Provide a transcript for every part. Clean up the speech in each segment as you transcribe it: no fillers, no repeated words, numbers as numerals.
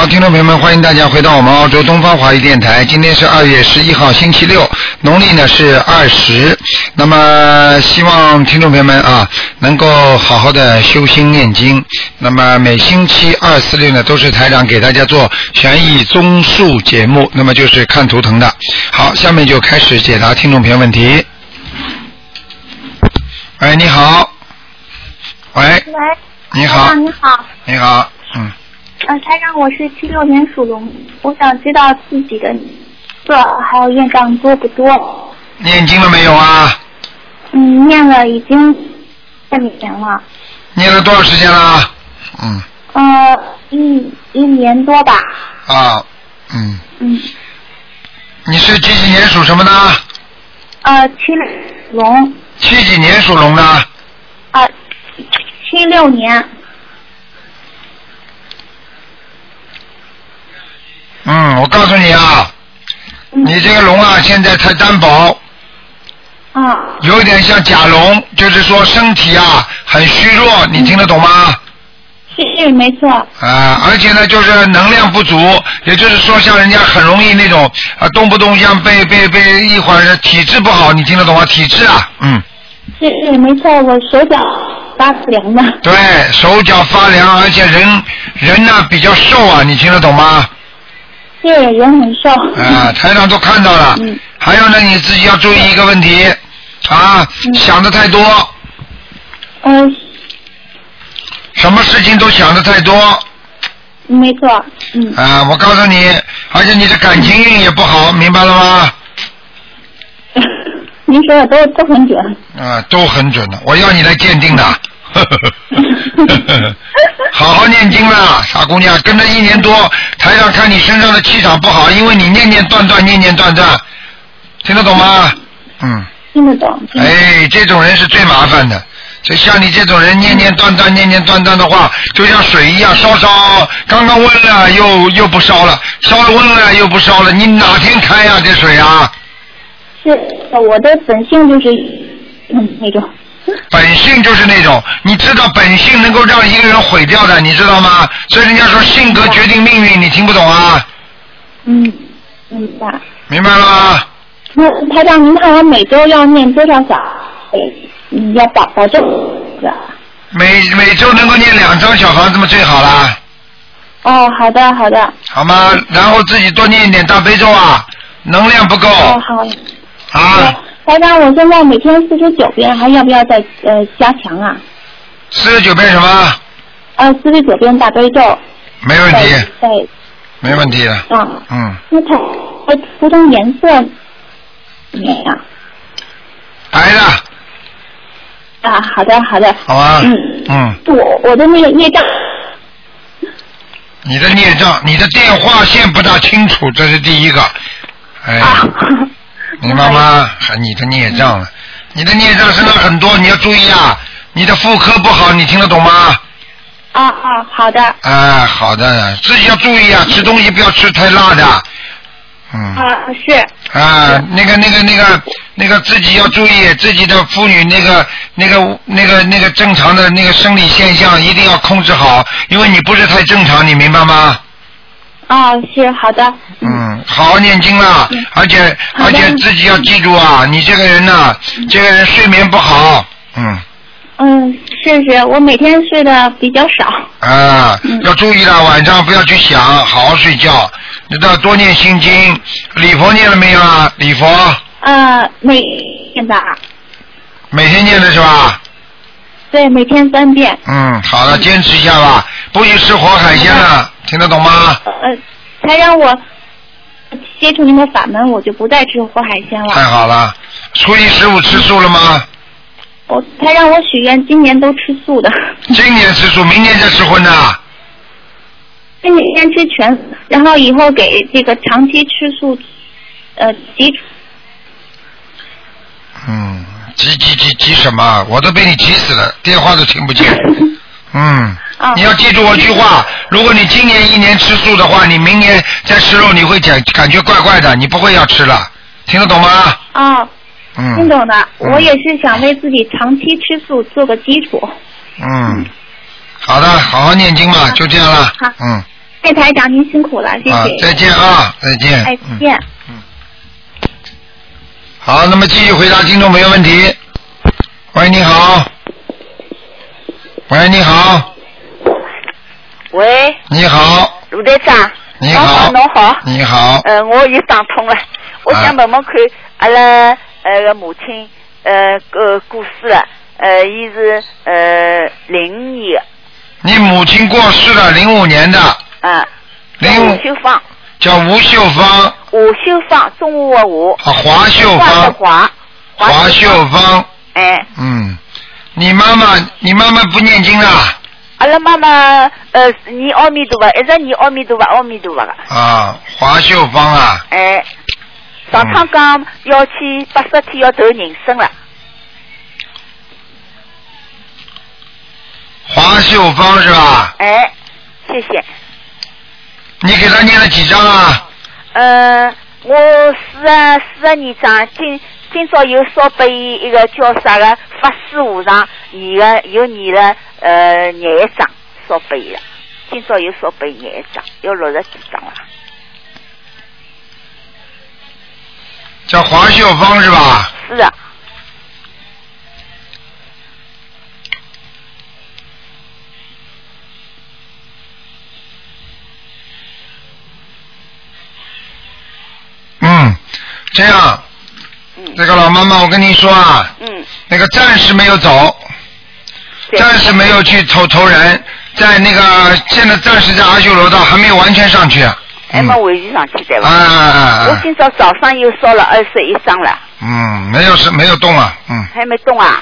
听众朋友们，欢迎大家回到我们澳洲东方华语电台。今天是2月11号，星期六，农历呢是20。那么希望听众朋友们能够好好的修心念经。那么每星期2、4、6呢都是台长给大家做悬疑综述节目，那么就是看图腾的。好，下面就开始解答听众朋友问题。喂，你好。喂。你好。 你好。 你好。 台长，我是76年属龙，我想知道自己的还有业障多不多？ 念经了没有啊？ 念了已经3年了。 念了多少时间了？ 一年多吧。 你是几年属什么呢 ？76龙。 几几年属龙的 ？76年。 我告诉你你这个龙现在太单薄，有点像甲龙，就是说身体很虚弱，你听得懂吗？ 是没错。 而且呢，就是能量不足，也就是说像人家很容易那种动不动像被一会儿体质不好，你听得懂吗？体质是没错，我手脚发凉的。 对，手脚发凉，而且人呢比较瘦你听得懂吗？ 是，人很瘦。 台长都看到了。还有呢，你自己要注意一个问题想的太多。什么事情都想的太多。 没错。 我告诉你，而且你的感情运也不好，明白了吗？ 您说的都很准。 都很准的，我要你来鉴定的。好好念经啦，傻姑娘，跟着1年多，台上看你身上的气场不好，因为你念念断断，听得懂吗？ 听得懂。 这种人是最麻烦的。就像你这种人念念断断的话，就像水一样，烧刚刚温了又不烧了，烧了温了又不烧了，你哪天开这水是，我的本性就是那种。 本性就是那种，你知道本性能够让一个人毁掉的，你知道吗？所以人家说性格决定命运，你听不懂明白。 明白了吗？ 台长，您看我每周要念多少小？要保证每周能够念2张小房子，最好啦。 好的。 好吗？然后自己多念一点大悲咒能量不够。 好。台长，我现在每天49遍，还要不要再加强 49遍什么 ？49遍大悲咒。 没问题。没问题的。 那它图腾颜色怎么样？ 白的。 好的。 好啊。 我的那个业障。 你的孽障，你的电话线不大清楚，这是第一个。明白吗？你的孽障了，你的孽障身上很多，你要注意你的妇科不好，你听得懂吗？ 好的。 好的，自己要注意吃东西不要吃太辣的。 是。 那个自己要注意自己的妇女那个正常的那个生理现象一定要控制好，因为你不是太正常，你明白吗？ 是，好的。 好好念经啦，而且自己要记住你这个人这个人睡眠不好。 是，我每天睡的比较少。 要注意了，晚上不要去想，好好睡觉。你都要多念心经，礼佛念了没有礼佛。 每天的。每天念的是吧？ 对，每天3遍。 好了，坚持一下吧，不许吃活海鲜了，听得懂吗？ 才让我接触您的法门，我就不再吃活海鲜了。 太好了，初一15吃素了吗？ 才让我许愿，今年都吃素的。 今年吃素，明年再吃荤的。 今年吃全，然后以后给这个长期吃素基础。 急什么？我都被你急死了，电话都听不见。你要记住我句话，如果你今年1年吃素的话，你明年再吃肉，你会感觉怪怪的，你不会要吃了，听得懂吗？ 听懂的。我也是想为自己长期吃素做个基础。 好的，好好念经嘛，就这样了。 好。 谢台长，您辛苦了，谢谢。 啊，再见啊，再见。 哎，再见。 好，那么继续回答听众朋友问题。喂，你好。喂，你好。 喂。 你好。 卢队长。 你好。 侬好。 你好。 我又打通了，我想问问看，阿拉个母亲过世了，伊是05年的。 你母亲过世了，05年的。 吴秀芳。 叫吴秀芳。 吴秀芳，中午的吴。 华秀芳。华秀芳。 哎。 你妈妈不念经啦？ 阿拉妈妈念阿弥陀佛，一直念阿弥陀佛，阿弥陀佛的。 啊，华秀芳啊。 哎，上趟讲要去80天要投人生了。 华秀芳是吧？ 哎，谢谢。 你给他念了几张啊？ 我42张，今朝又烧给一个叫啥个法师和尚，又念了21张烧给伊了。今朝又烧给21张，要60几张了。 叫华秀芳是吧？ 是的。 这样，这个老妈妈，我跟你说啊，那个暂时没有走，暂时没有去投人，在那个现在暂时在阿修罗道，还没有完全上去。 还没回去上去对吧？ 我今朝早上又烧了21张了。 没有动啊， 还没动啊？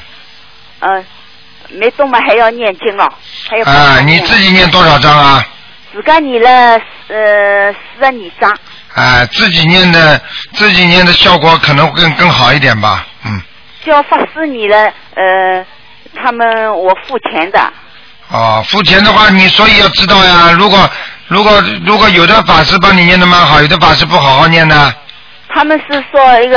没动嘛，还要念经哦，还要。 你自己念多少张啊？ 自家念了42张。 自己念的效果可能会更好一点吧， 叫法师念了，他们我付钱的。 付钱的话，你所以要知道呀，如果有的法师帮你念的蛮好，有的法师不好好念呢。 他们是说一个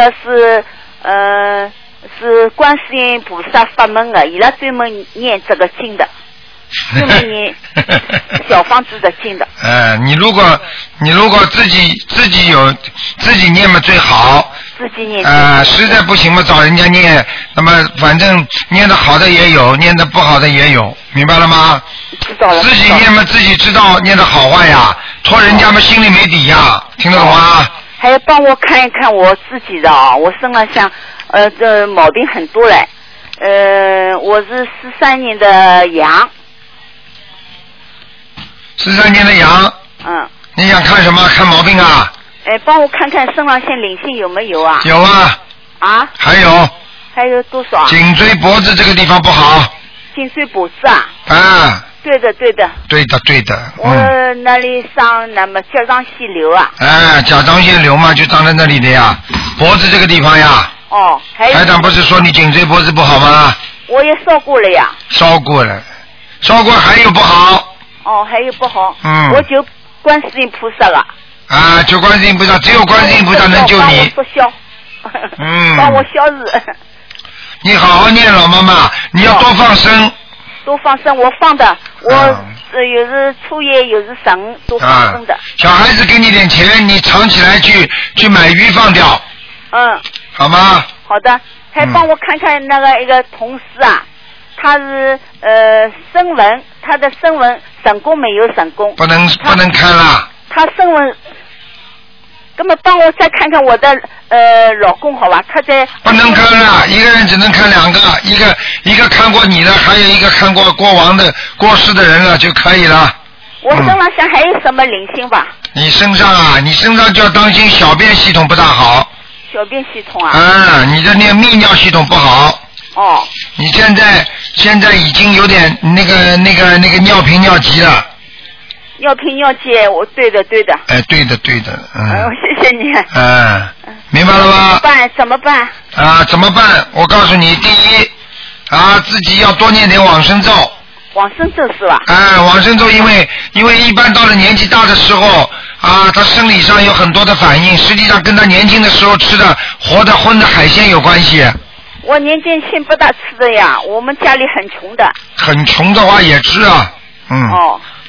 是观世音菩萨法门的，伊拉专门念这个经的。专门念小房子的经的。 你如果自己念嘛最好。 自己念。 实在不行嘛找人家念，那么反正念的好的也有，念的不好的也有，明白了吗？ 知道了。 自己念嘛自己知道念的好坏呀，托人家嘛心里没底呀，听得懂吗？ 还要帮我看一看我自己的我身上像这毛病很多嘞。我是43年的羊。 13年的羊。你想看什么？看毛病啊？ 帮我看看身上线灵性有没有啊？ 有啊。还有。 还有多少？ 颈椎脖子这个地方不好。 颈椎脖子啊？对的。 对的。 我那里上那么甲状腺瘤啊。 甲状腺瘤嘛，就长在那里的呀，脖子这个地方呀。台长不是说你颈椎脖子不好吗？ 我也烧过了呀。烧过还有不好。 还有不好。我就观世音菩萨了。 就观世音菩萨，只有观世音菩萨能救你。 帮我消。帮我消日。 你好好念，老妈妈，你要多放生。 多放生，我放的，我有时初一，有时15都放生的。 小孩子给你点钱，你藏起来去买鱼放掉。好吗？ 好的，还帮我看看那个一个同事啊。他是声纹，他的声纹成功没有成功？ 不能看了。 他声纹，那么帮我再看看我的老公好吧？他在不能看了，一个人只能看2个，一个看过你的，还有一个看过过世的人了就可以了。 我身上想还有什么灵性吧？ 你身上就要当心小便系统不大好。 小便系统啊？ 你的那个泌尿系统不好。你现在已经有点那个尿频尿急了。 尿频尿急，对的。对的。谢谢你。 明白了吗？ 怎么办？ 怎么办？我告诉你，第一，自己要多念点往生咒。 往生咒是吧？ 往生咒，因为一般到了年纪大的时候，他生理上有很多的反应，实际上跟他年轻的时候吃的活的荤的海鲜有关系。 我年轻性不大吃的呀，我们家里很穷的。 很穷的话也吃啊。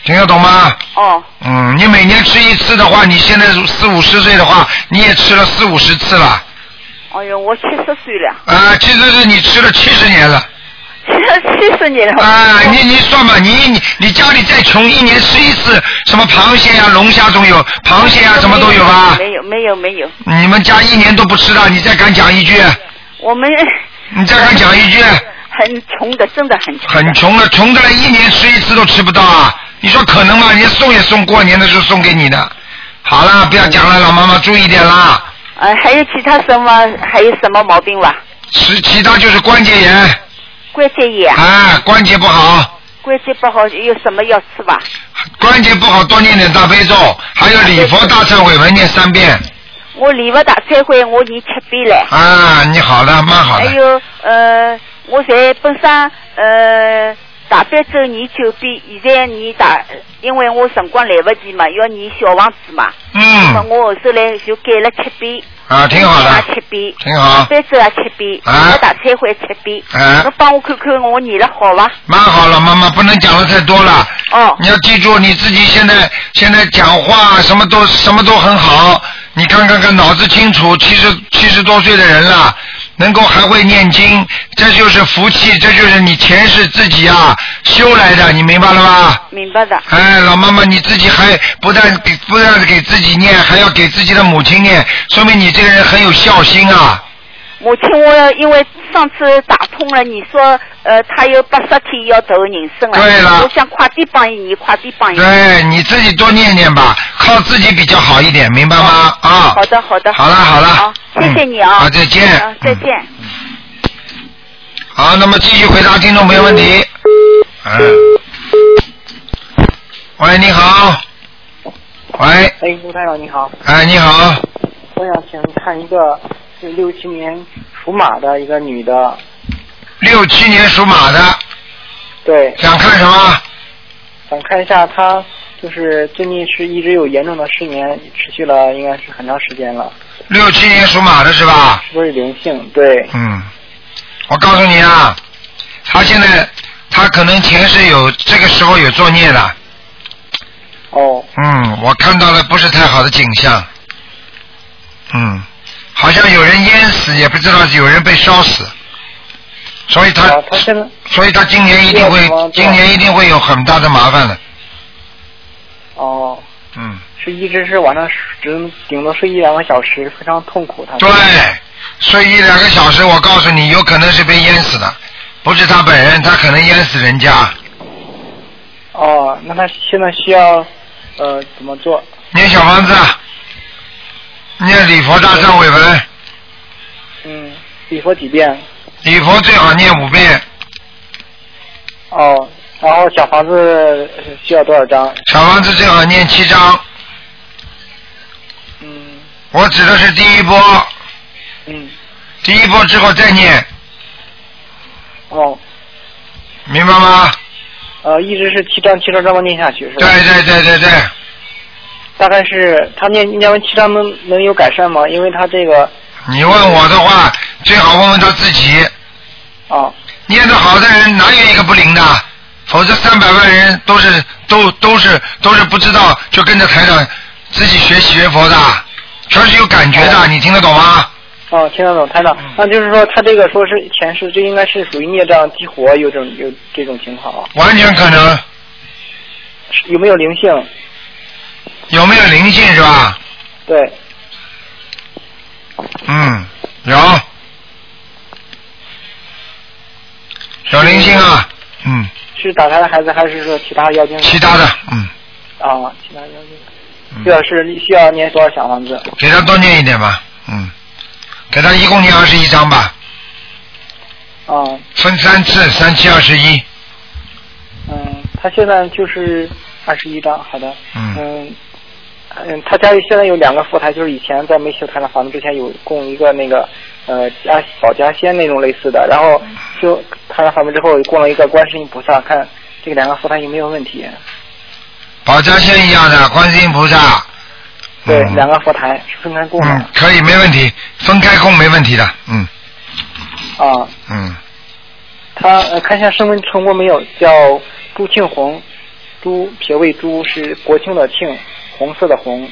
听得懂吗？ 哦。 你每年吃一次的话，你现在40-50岁的话，你也吃了40-50次了。 哎呦，我70岁了。 70岁你吃了70年了。 70年了。 你算吧，你家里再穷，一年吃一次，什么螃蟹呀、龙虾总有，螃蟹呀什么都有吧？ 没有。 你们家一年都不吃的，你再敢讲一句？ 我们。 你再敢讲一句？ 很穷的，真的很穷。 很穷的，穷的来一年吃一次都吃不到啊！你说可能吗？人家送也送，过年的时候送给你的。好了，不要讲了，老妈妈注意点啦。 还有其他还有什么毛病吧？ 其他就是关节炎。 关节炎。 关节不好。 关节不好有什么要吃吧？ 关节不好多念点大悲咒，还有礼佛大忏悔文念3遍。我礼佛大忏悔我念7遍了。 你好的，蛮好的。 还有我在本身大悲咒念9遍，现在念因为我辰光来不及嘛，要念小房子嘛。我后头来就改了7遍。 挺好的。 7遍。 挺好。 大悲咒7遍，大忏悔7遍。你帮我看看我念了好吧？ 蛮好了，妈妈不能讲的太多了。你要记住你自己现在讲话什么都很好，你看脑子清楚，70多岁的人了。能够还会念经，这就是福气，这就是你前世自己修来的，你明白了吗？ 明白的。 老妈妈，你自己还不但给自己念，还要给自己的母亲念，说明你这个人很有孝心啊。 母亲，我因为上次打通了，你说他有80天要投人生了。 对了。 我想快点帮你，快点帮你。 对，你自己多念念吧，靠自己比较好一点，明白吗？ 好的。好了。 好，谢谢你啊。 再见。 再见。 好，那么继续回答听众朋友问题。喂，你好。喂。 卢台长你好。 你好。 我想请看一个是67年属马的一个女的。 67年属马的。 对。 想看什么？ 想看一下她就是最近是一直有严重的失眠，持续了应该是很长时间了。 67年属马的是吧？ 是不是灵性？对。 我告诉你他可能前世这个时候有作孽的。我看到了不是太好的景象。好像有人淹死，也不知道有人被烧死，所以他今年一定会有很大的麻烦的。 是一直是晚上只能顶多睡1-2个小时，非常痛苦。 对，睡1-2个小时，我告诉你，有可能是被淹死的，不是他本人，他可能淹死人家。 那他现在需要怎么做？ 念小房子，念礼佛大忏悔文。 礼佛几遍？ 礼佛最好念5遍。 然后小房子需要多少张？ 小房子最好念7张。我指的是第一波。第一波之后再念。明白吗？ 一直是7张这么念下去是吧？ 对。 大概是他念完7张能有改善吗？因为他这个。 你问我的话，最好问问他自己。念得好的人哪有一个不灵的？否则300万人都是不知道，就跟着台长自己学佛的，全是有感觉的，你听得懂吗？ 听得懂，台长。那就是说他这个说是前世，这应该是属于孽障激活，有这种情况。 完全可能。 有没有灵性？ 有没有灵性是吧？ 对。有灵性啊。是打胎的孩子还是说其他妖精？ 其他的。 其他妖精。这是需要念多少小房子？ 给他多念一点吧。给他一共念21张吧。分3次，3、7、21。 他现在就是21张，好的。他家里现在有2个佛台，就是以前在没修他的房子之前有供一个那个保家仙那种类似的，然后修他的房子之后供了一个观世音菩萨，看这个2个佛台有没有问题。 保家仙一样的观世音菩萨。 对，2个佛台是分开供的。 可以，没问题，分开供没问题的。 他看一下声纹成过没有？叫朱庆红。 朱，撇位朱，是国庆的庆，红色的红。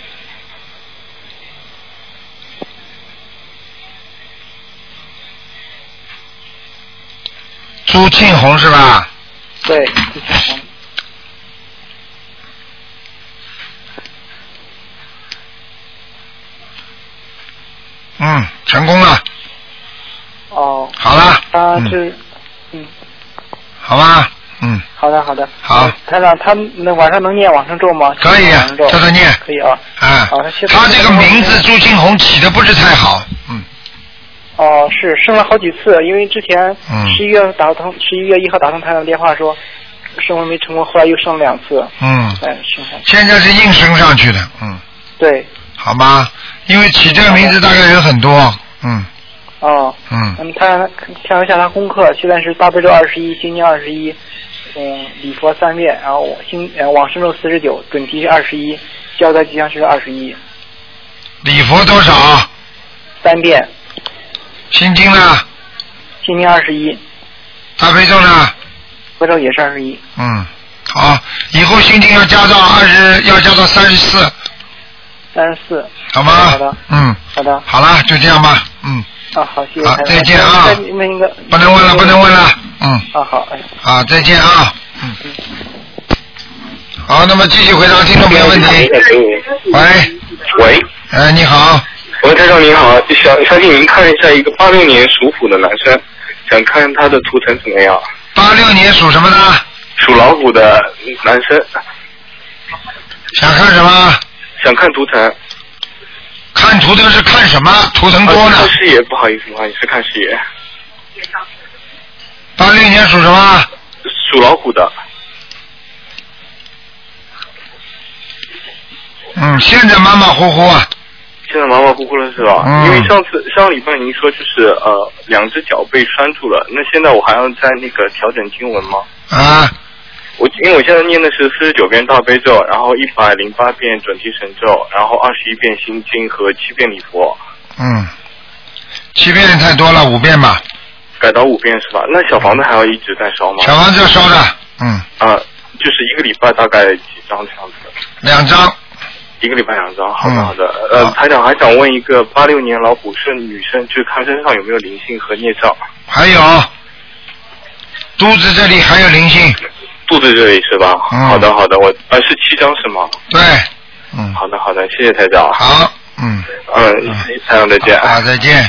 朱庆红是吧？ 对，朱庆红。 成功了。 哦。 好了。好吧。 好的好的。 好。 台长，他那晚上能念往生咒吗？ 可以，叫他念。 可以啊。好， 他这个名字朱庆红起的不是太好。 哦，是生了好几次，因为之前11月1号打通台长电话说生完没成功，后来又生了2次。 现在是硬升上去的。 对。 好吧，因为起这个名字大概人很多。 他看一下他功课，现在是大悲咒21，心经21，礼佛3遍，然后往生咒49，准提是21，消灾吉祥是21。 礼佛多少 ？3遍。 心经呢？ 心经21。 大悲咒呢？ 大悲咒也是21。 好，以后心经要加到34。 34。 好吗？ 好的。好的。 好了，就这样吧。 好，谢谢。 好，再见啊！不能问了。 好。 好，再见啊。好，那么继续回答听众朋友问题。喂。你好。 喂，台长您好，想请您看一下一个86年属虎的男生，想看他的图腾怎么样。 86年属什么的？ 属老虎的男生。 想看什么？ 想看图腾。 看图腾是看什么？图腾多呢？ 看视野，不好意思，是看视野。 86年属什么？ 属老虎的。 现在马马虎虎啊。 现在马马虎虎了是吧？因为上个礼拜您说就是2只脚被拴住了，那现在我还要在那个调整经文吗？因为我现在念的是49遍大悲咒，然后108遍准提神咒，然后21遍心经和7遍礼佛。 7遍太多了，5遍吧。 改到5遍是吧？那小房子还要一直在烧吗？ 小房子要烧的。 就是1个礼拜大概几张这样子 ？2张。 1个礼拜2张，好的。台长还想问一个86年老虎是女生，就是看身上有没有灵性和孽障？ 还有，肚子这里还有灵性。 肚子这里是吧？好的，我是7张是吗？ 对。 好的，谢谢台长。 好。 台长再见。 好，再见。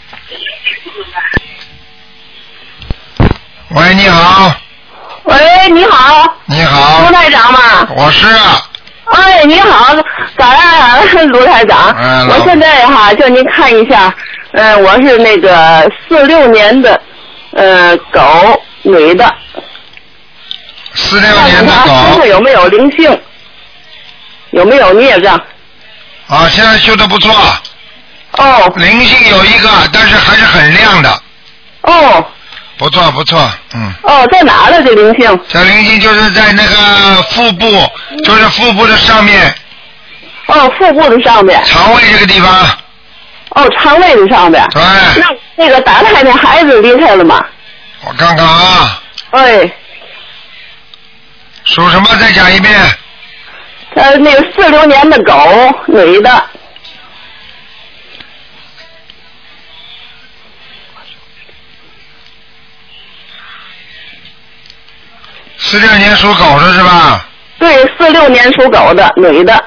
喂，你好。 喂，你好。 你好。 卢台长吗？ 我是。 你好，早上卢台长。我现在叫您看一下，我是那个46年的狗，女的。 46年的狗。 身上有没有灵性？有没有孽障？ 现在修得不错。灵性有一个，但是还是很亮的。不错。 在哪呢？这灵性？ 这灵性就是在那个腹部，就是腹部的上面。 腹部的上面。 肠胃这个地方。 肠胃的上面。 对。 那个打胎那孩子离开了吗？ 我看看啊。属什么？再讲一遍。 那个46年的狗，女的。 46年属狗的是吧？ 对，46年属狗的女的。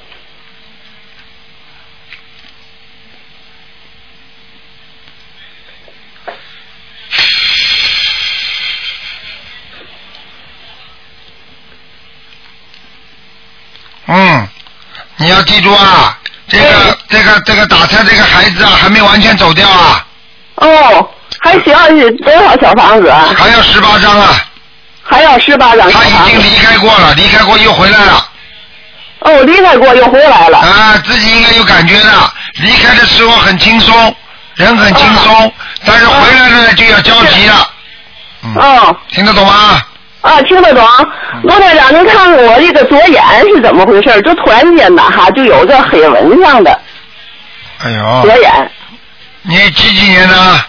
你要记住啊，这个打胎这个孩子啊，还没完全走掉啊。 还需要多少小房子啊？ 还要18张啊。 还要18张。 他已经离开过了，离开过又回来了。 离开过又回来了。 自己应该有感觉的。离开的时候很轻松，人很轻松，但是回来了就要着急了。听得懂吗？ 听得懂。罗台长，您看我这个左眼是怎么回事？就突然间的就有个黑纹上的。左眼。 你几年的？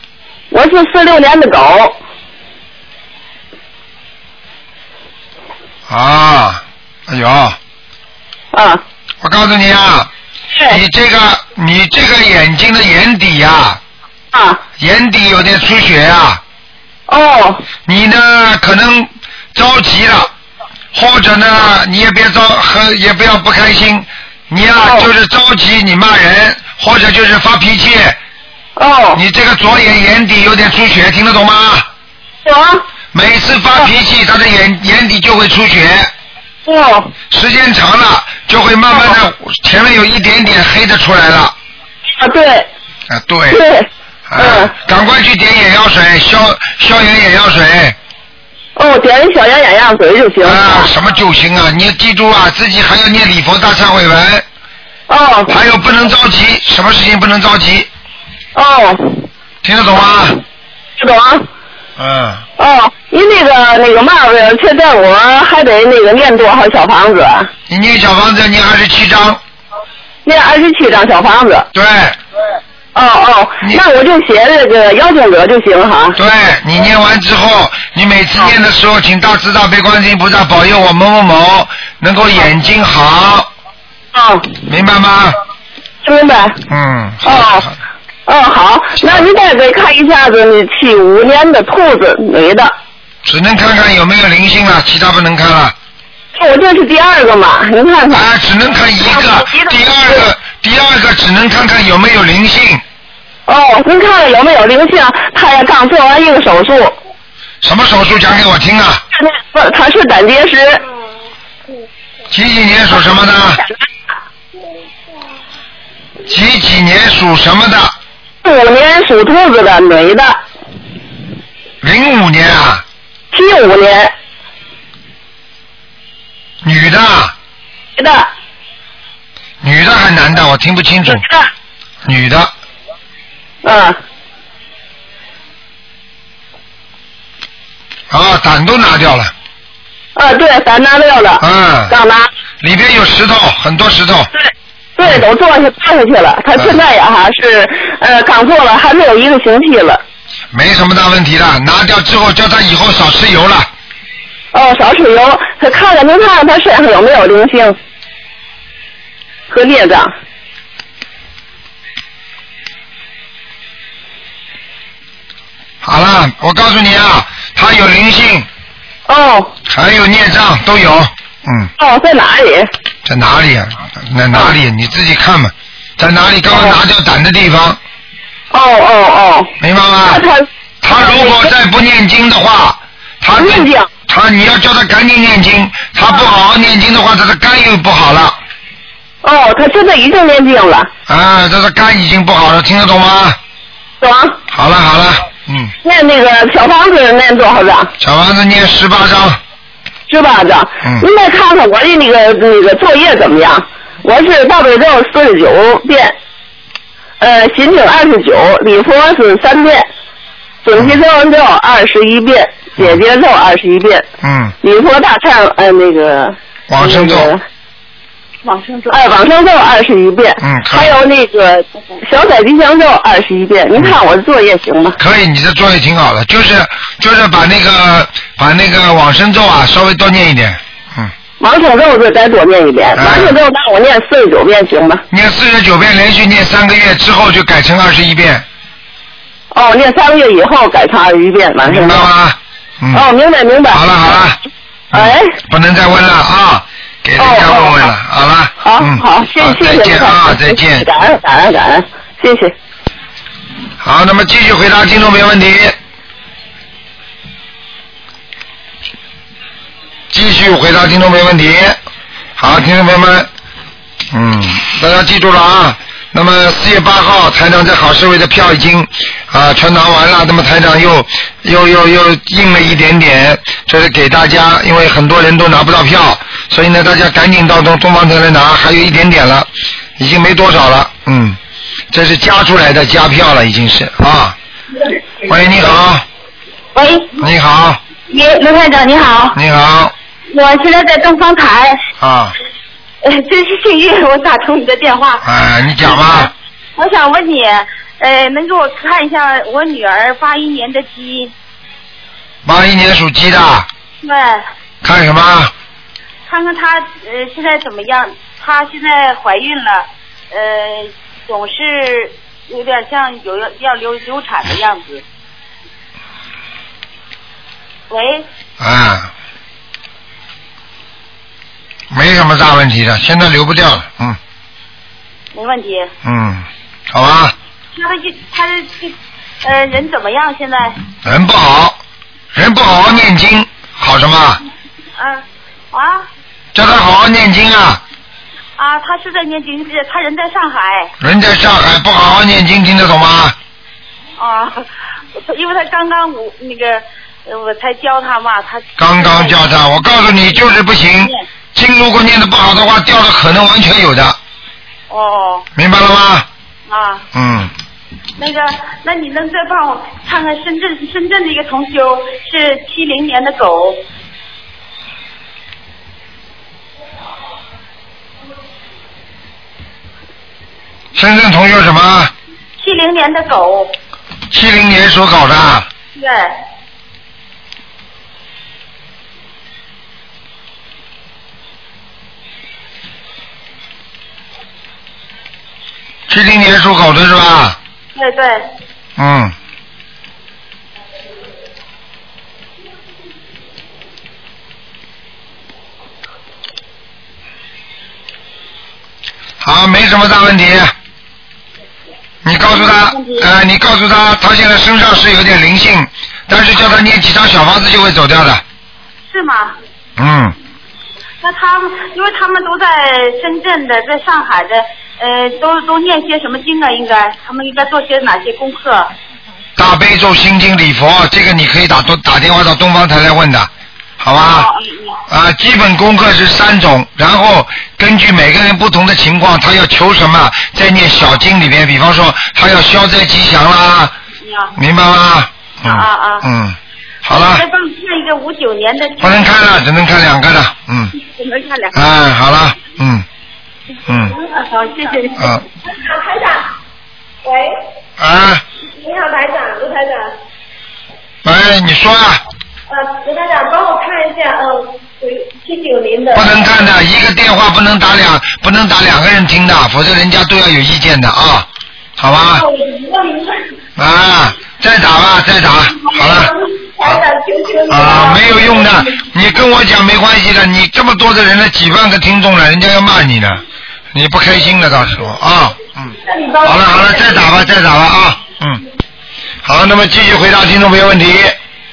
我是46年的狗。 啊，哎呦。 啊。 我告诉你啊，你这个眼睛的眼底呀，眼底有点出血呀。 哦。 你呢可能着急了，或者呢你也也不要不开心，你呀就是着急，你骂人，或者就是发脾气。 哦。 你这个左眼底有点出血，听得懂吗？ 有。 每次发脾气，他的眼底就会出血。 哦。 时间长了，就会慢慢的前面有一点点黑的出来了。 啊，对。 啊，对。 对。 赶快去点眼药水，消炎眼药水。 哦，点消炎眼药水就行。 啊，什么就行啊？你要记住啊，自己还要念礼佛大忏悔文。 哦。 还有不能着急，什么事情不能着急？ 哦。 听得懂吗？ 听懂。 嗯。 哦，你那个嘛，现在我还得念多少小房子？ 你念小房子念27张。 念27张小房子。 对。 哦，那我就写这个邀请者就行哈。 对，你念完之后，你每次念的时候，请大慈大悲观世音菩萨保佑我某某某能够眼睛好。 哦。 明白吗？ 明白。 嗯。 好，那你再给看一下子，你75年的兔子女的。 只能看看有没有灵性了，其他不能看了。 我这是第二个嘛，你看看。 啊，只能看一个，第二个只能看看有没有灵性。 哦，您看看有没有灵性？他也刚做完一个手术。 什么手术？讲给我听啊。 不，他是胆结石。 几年属什么的？几年属什么的 ？5年属兔子的女的。 05年啊 ？75年。 女的。女的还男的？我听不清楚。女的。胆都拿掉了。 对，胆拿掉了。刚拿。 里边有石头，很多石头。 对，都做下去了。他现在呀是刚做了，还没有1个星期了。 没什么大问题了，拿掉之后叫他以后少吃油了。 少吃油。您看看他身上有没有灵性和孽障。 好了，我告诉你啊，他有灵性。还有孽障都有。 在哪里？ 在哪里啊？在哪里？你自己看嘛。在哪里？刚刚拿掉胆的地方。明白吗？他如果再不念经的话，你要叫他赶紧念经。他不好好念经的话，他的肝又不好了。 他现在已经念经了。 他的肝已经不好了，听得懂吗？ 懂。 好了。 念那个小房子念多少张？ 小房子念18张。 18张。您再看看我的那个作业怎么样？我是大悲咒49遍，心经29，礼佛是3遍，准提咒21遍，解结咒21遍。礼佛大忏往生咒。 往生咒21遍。还有那个小彩吉祥咒21遍。您看我的作业行吗？ 可以，你的作业挺好的，就是把那个往生咒啊稍微多念一点。 往生咒再多念一遍。往生咒让我念49遍行吗？ 念49遍，连续念3个月之后就改成21遍。 念3个月以后改成21遍，完成。 明白吗？ 明白。 好了。不能再问了啊。给人家问了，好了。 好，谢谢。 再见啊，再见。 感恩，谢谢。 好，那么继续回答听众朋友问题。好，听众朋友们，大家记住了啊。那么4月8号，台长在好市委的票已经全拿完了。那么台长又印了一点点，这是给大家，因为很多人都拿不到票，所以呢，大家赶紧到东方台来拿，还有一点点了，已经没多少了。这是加出来的加票了，已经是啊。喂，你好。 喂。 你好。 卢台长你好。 你好。 我现在在东方台。真是幸运，我打通你的电话。 你讲吧。 我想问你，能给我看一下我女儿81年的鸡？ 81年属鸡的。 对。 看什么？ 看看她现在怎么样？她现在怀孕了，总是有点像要流产的样子。喂。 啊。没什么大问题的，现在流不掉了， 没问题。 好吧。 他人怎么样？现在？ 人不好，人不好好念经，好什么？叫他好好念经啊。 他是在念经，他人在上海。 人在上海不好好念经，听得懂吗？ 因为他刚刚我才教他嘛，他刚刚教他，我告诉你就是不行。经如果念得不好的话，掉的可能完全有的。明白了吗？ 那你能再帮我看看深圳的一个同修是70年的狗。 深圳同修什么 ？70年的狗。 70年属狗的。 对。 70年属狗的是吧？ 对对。 好，没什么大问题。你告诉他，他现在身上是有点灵性，但是叫他念几张小房子就会走掉的。 是吗？那因为他们都在深圳的，在上海的。都念些什么经啊？他们应该做些哪些功课？ 大悲咒、心经、礼佛，这个你可以打电话到东方台来问的，好吧？基本功课是3种，然后根据每个人不同的情况，他要求什么，在念小经里边，比方说他要消灾吉祥啦，明白吗？好了。 再帮你看一个59年的。 不能看了，只能看2个的， 只能看2个。 好了， 好，谢谢你。台长，喂。你好，台长，卢台长。 喂，你说啊。 卢台长，帮我看一下，79年的。 不能看的，一个电话不能打2个人听的，否则人家都要有意见的啊，好吧？再打吧，再打，好了。没有用的，你跟我讲没关系的，你这么多的人了，几万个听众了，人家要骂你呢，你不开心的到时候啊。好了，再打吧啊。好，那么继续回答听众朋友问题。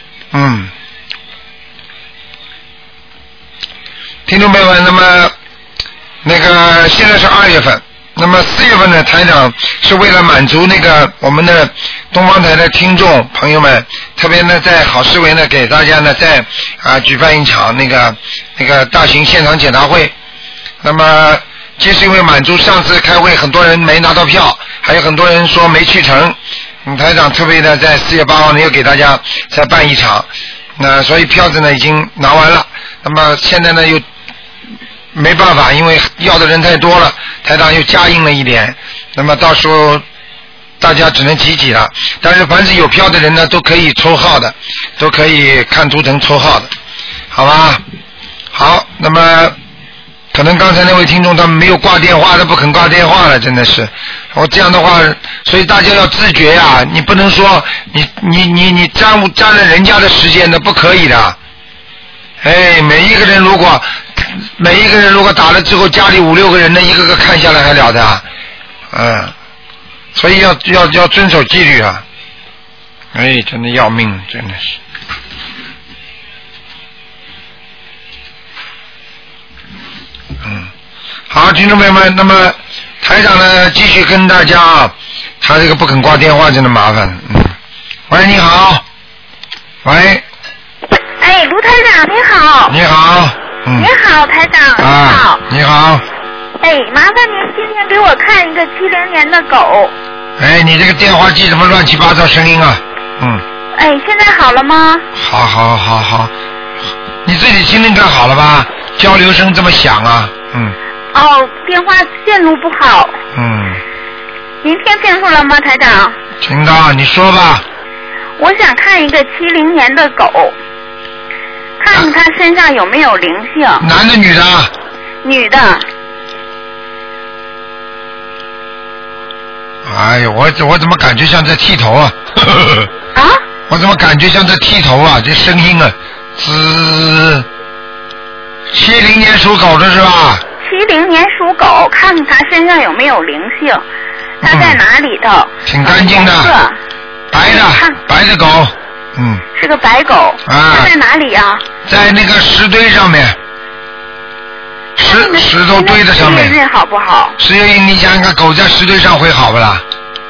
听众朋友们，那个现在是2月份，那么4月份呢，台长是为了满足我们的东方台的听众朋友们，特别呢在好思维呢给大家呢在举办一场那个大型现场解答会。那么既是因为满足上次开会很多人没拿到票，还有很多人说没去成，台长特别呢在4月8号呢又给大家再办一场，那所以票子呢已经拿完了，那么现在呢又没办法，因为要的人太多了，台长又加印了一点，那么到时候大家只能挤了，但是凡是有票的人呢都可以抽号的，都可以看图腾抽号的，好吧？好，那么可能刚才那位听众他没有挂电话，他不肯挂电话了，真的是我这样的话，所以大家要自觉啊，你不能说你占了人家的时间，那不可以的。每一个人如果打了之后家里5、6个人的一个个看下来还了得所以要遵守纪律啊，真的要命，真的是。好，听众朋友们，那么台长呢继续跟大家他这个不肯挂电话真的麻烦。喂，你好。喂。 卢台长你好。 你好。 你好，台长。你好。 你好。 麻烦您今天给我看一个70年的狗。 你这个电话机怎么乱七八糟声音啊？ 现在好了吗？ 好，你自己听听看好了吧？交流声这么响啊？ 电话线路不好。您听清楚了吗，台长？ 听到，你说吧。 我想看一个70年的狗， 看他身上有没有灵性。 男的女的？ 女的。 哎呦，我怎么感觉像在剃头啊？ 啊？ 我怎么感觉像在剃头啊？这声音啊，滋。70年属狗的是吧 ？70年属狗，看看他身上有没有灵性，他在哪里头？ 挺干净的，白的狗， 是个白狗。 啊， 他在哪里呀？ 在那个石堆上面，石头堆的上面。 事业运好不好？ 事业运，你想想看，狗在石堆上会好不啦？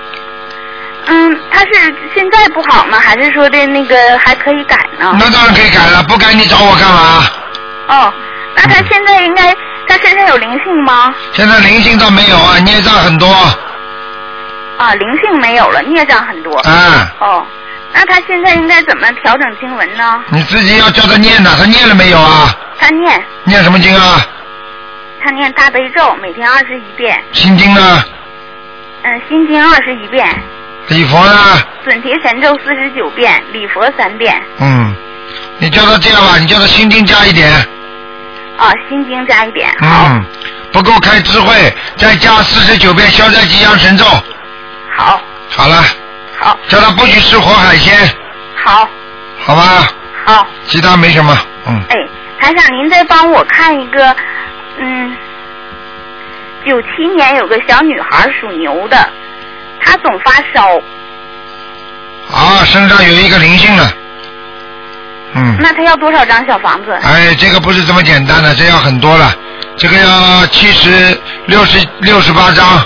他是现在不好呢，还是说的那个还可以改呢？ 那当然可以改了，不改你找我干嘛？ 哦，那他现在应该，他身上有灵性吗？ 现在灵性倒没有啊，孽障很多。 啊，灵性没有了，孽障很多。哦，那他现在应该怎么调整经文呢？ 你自己要叫他念的，他念了没有啊？ 他念。 念什么经啊？ 他念大悲咒，每天21遍。 心经呢？ 心经21遍。 礼佛呢？ 准提神咒49遍，礼佛3遍。 你叫他这样吧，你叫他心经加一点。 啊，心经加一点。 不够开智慧，再加49遍消灾吉祥神咒。 好。 好了。 好。 叫他不许吃活海鲜。 好。 好吧。 好。 其他没什么。 台长，您再帮我看一个，97年有个小女孩属牛的，她总发烧。 身上有一个灵性了。 那她要多少张小房子？ 这个不是这么简单的，这要很多了，这个要68张。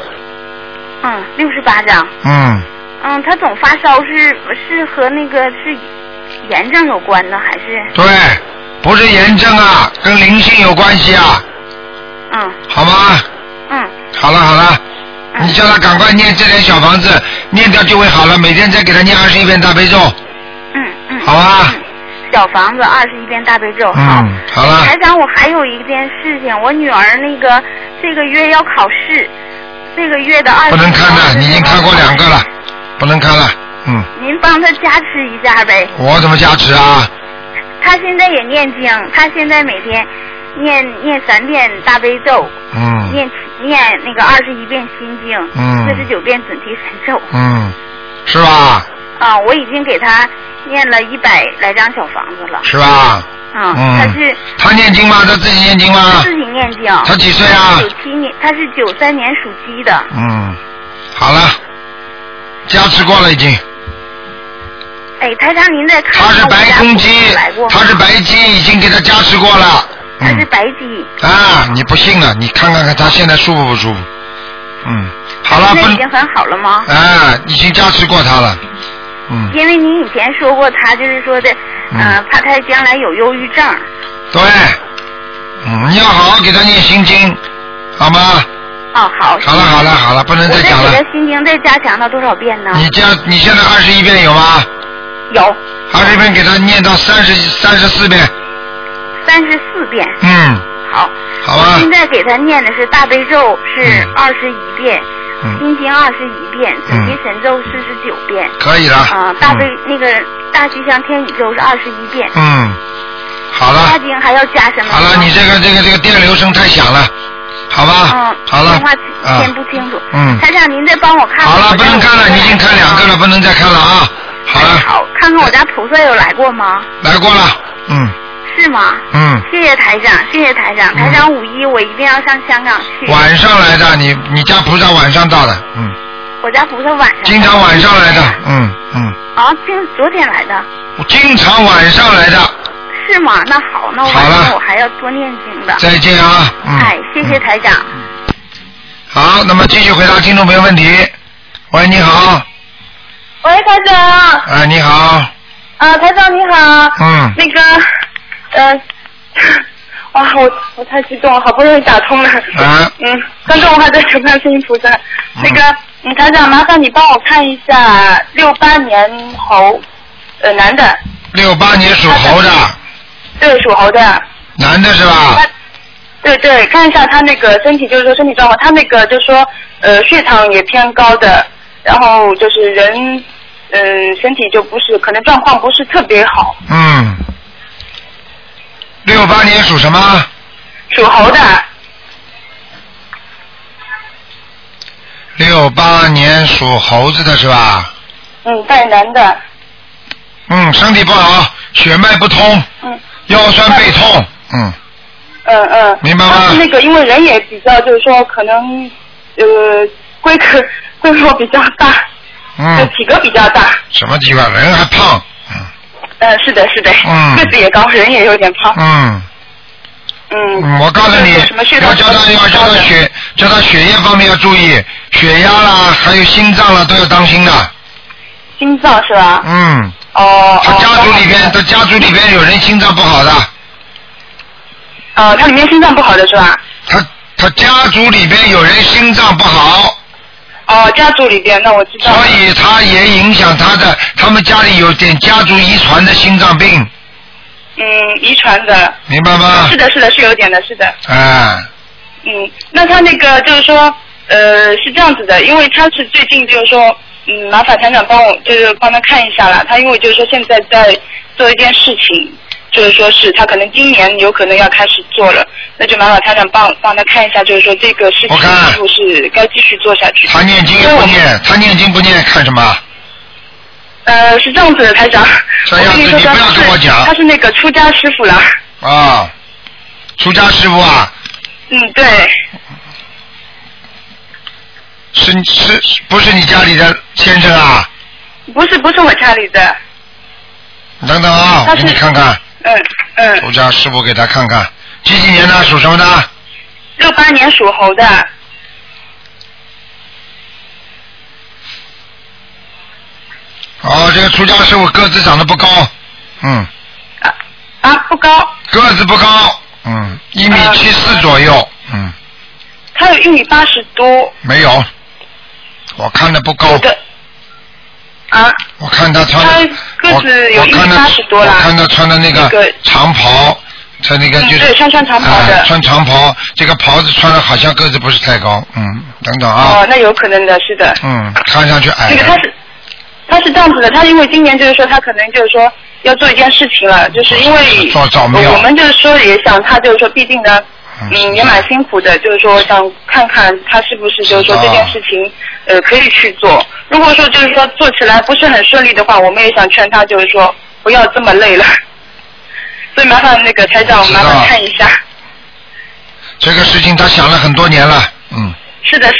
68张。她总发烧是和那个是炎症有关呢，还是？ 对，不是炎症啊，跟灵性有关系啊。好吗？好了，你叫他赶快念这点小房子，念掉就会好了，每天再给他念21遍大悲咒。好吧。 小房子21遍大悲咒。 好了。 台长，我还有一件事情，我女儿这个月要考试，这个月的20。 不能看的，你已经看过2个了，不能看了。 您帮她加持一下呗。 我怎么加持啊？ 她现在也念经，她现在每天念3遍大悲咒，念那个21遍心经，49遍准提神咒。 是吧？ 我已经给她念了100来张小房子了。 是吧？他念经吗？他自己念经吗？ 他自己念经。 他几岁啊 ？97年，他是93年属鸡的。 好了，加持过了已经。 台长您再看。 他是白公鸡，他是白鸡，已经给他加持过了。 他是白鸡。 你不信了？你看看他现在舒服不舒服？好了， 那已经很好了吗？ 已经加持过他了。 因为您以前说过，他就是说的，怕他将来有忧郁症。 对。你要好好给他念心经，好吗？ 好。 好了，不能再讲了。 我再给他心经再加强到多少遍呢？ 你现在21遍有吗？ 有。 21遍给他念到34遍。 34遍。好。 好吧。 我现在给他念的是大悲咒是21遍。心经21遍，准提神咒49遍， 可以了。 那个大吉祥天宇咒是21遍。 好了。 大经还要加什么？ 好了，你这个电流声太响了，好吧？好了。 电话听不清楚。台长，您再帮我看。 好了，不能看了，你已经看2个了，不能再看了啊。好了。 好，看看我家菩萨有来过吗？ 来过了。 是吗？谢谢台长，台长5·1我一定要上香港去。 晚上来的，你家菩萨晚上到的。 我家菩萨晚上。 经常晚上来的。 昨天来的。 经常晚上来的。 是吗？那好，那我还要多念经的。 再见啊。 谢谢台长。 好，那么继续回答听众朋友问题。喂，你好。 喂，台长。 你好。 台长你好。那个。我太激动了，好不容易打通了。刚刚我还在求观世音菩萨。那个，台长，麻烦你帮我看一下68年猴，男的。 68年属猴的。 对，属猴的。 男的是吧？ 对，看一下他那个身体，就是说身体状况，他那个就是说血糖也偏高的，然后就是人身体就不是，可能状况不是特别好。 68年属什么？ 属猴的。 68年属猴子的是吧？ 带男的。 身体不好，血脉不通。腰酸背痛。明白吗？ 但是那个，因为人也比较，就是说可能规模比较大。就体格比较大。 什么地方？人还胖。 是的。个子也高，人也有点胖。 我告诉你，要叫他血液方面要注意，血压啦，还有心脏啦，都要当心的。 心脏是吧？ 他家族里边有人心脏不好的。 他里面心脏不好的是吧？ 他家族里边有人心脏不好。 家族里边，那我知道。 所以他也影响他们家里有点家族遗传的心脏病。 遗传的。 明白吗？ 是的，是有点的，是的。那他那个就是说，是这样子的，因为他是最近就是说，麻烦台长帮他看一下啦。他因为就是说现在在做一件事情。就是说是他可能今年有可能要开始做了，那就麻烦台长帮他看一下，就是说这个事情是不是该继续做下去。 他念经不念，他念经不念，看什么？ 是这样子的，台长。 这样子你不要跟我讲。 他是那个出家师傅了。 出家师傅啊？ 对。 是不是你家里的先生啊？ 不是我家里的。 等等啊，给你看看。出家师傅给他看看，几年的，属什么的 ？68年属猴的。 这个出家师傅个子长得不高。 不高。 个子不高，1.74米左右。 他有1.80米多。 没有，我看的不高。我看他穿， 个子有1.80米多啦。 我看他穿的那个长袍，他那个就是对，穿长袍的。 穿长袍，这个袍子穿的好像个子不是太高，等等啊。 那有可能的，是的。 看上去矮。 那个他是这样子的，他因为今年就是说他可能就是说要做一件事情了，就是因为我们就是说也想他就是说必定的。也蛮辛苦的，就是说想看看他是不是就是说这件事情可以去做。如果说就是说做起来不是很顺利的话，我们也想劝他就是说不要这么累了。所以麻烦那个台长麻烦看一下。 这个事情他想了很多年了。 是的。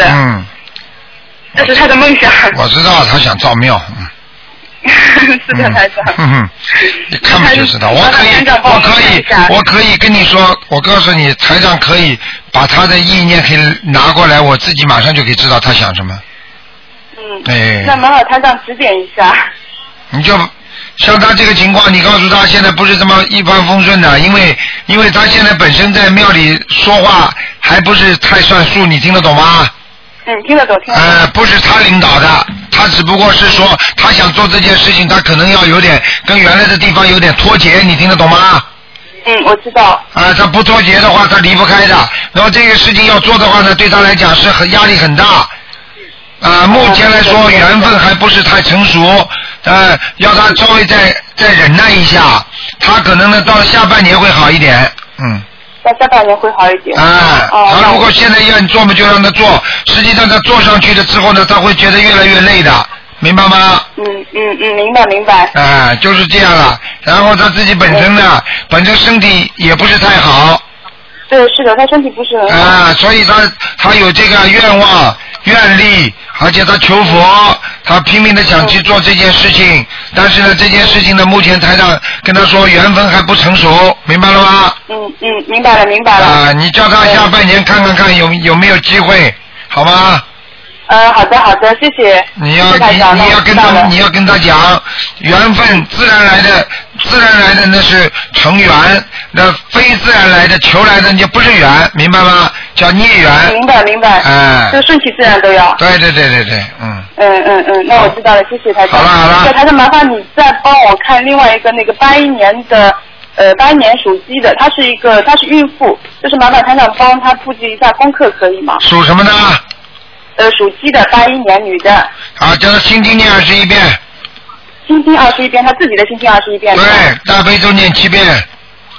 这是他的梦想。 我知道他想造庙。 是的，台长。 你看不就知道？我可以跟你说，我告诉你，台长可以把他的意念可以拿过来，我自己马上就可以知道他想什么。 那麻烦台长指点一下。 你就像他这个情况，你告诉他现在不是这么一帆风顺的，因为他现在本身在庙里说话还不是太算数，你听得懂吗？ 听得懂。 不是他领导的，他只不过是说他想做这件事情，他可能要有点跟原来的地方有点脱节，你听得懂吗？ 我知道。 他不脱节的话，他离不开的。然后这个事情要做的话呢，对他来讲是压力很大。目前来说缘分还不是太成熟，要他稍微再忍耐一下，他可能呢到了下半年会好一点。 在下半年会好一点。 他如果现在让你做嘛，就让他做。实际上他做上去了之后呢，他会觉得越来越累的，明白吗？ 明白。 就是这样了。然后他自己本身身体也不是太好。 对，是的，他身体不是很好。 所以他有这个愿望、愿力，而且他求佛，他拼命的想去做这件事情。但是呢，这件事情呢，目前台长跟他说缘分还不成熟，明白了吗？ 明白了。 你叫他下半年看有没有机会，好吗？ 好的，谢谢。 你要跟他讲，缘分自然来的那是成缘，那非自然来的求来的就不是缘，明白吗？叫孽缘。 明白。就顺其自然都要。 对。 那我知道了，谢谢台长。 好了。 台长，麻烦你再帮我看另外一个那个81年的81年属鸡的，她是孕妇，就是麻烦台长帮她布置一下功课可以吗？ 属什么的？ 属鸡的81年女的。 叫她心经念21遍。 心经21遍，她自己的心经21遍。 对，大悲咒念7遍。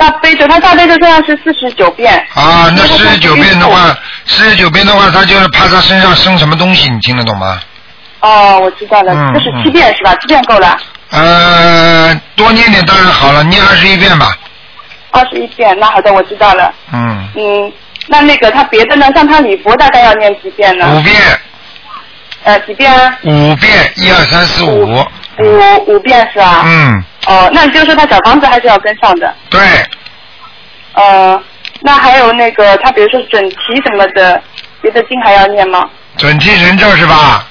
大悲咒，他大悲咒现在是49遍。 啊，那49遍的话，49遍的话，他就是怕他身上生什么东西，你听得懂吗？ 哦，我知道了，这是7遍是吧？7遍够了。 多念点当然好了，念21遍吧。 21遍，那好的，我知道了。那个他别的呢？像他礼佛大概要念几遍呢 ？5遍。 几遍 ？5遍，1、2、3、4、5。 5遍是吧？那就是说他小房子还是要跟上的。 对。 那还有那个他比如说准提什么的，别的经还要念吗？ 准提神咒是吧？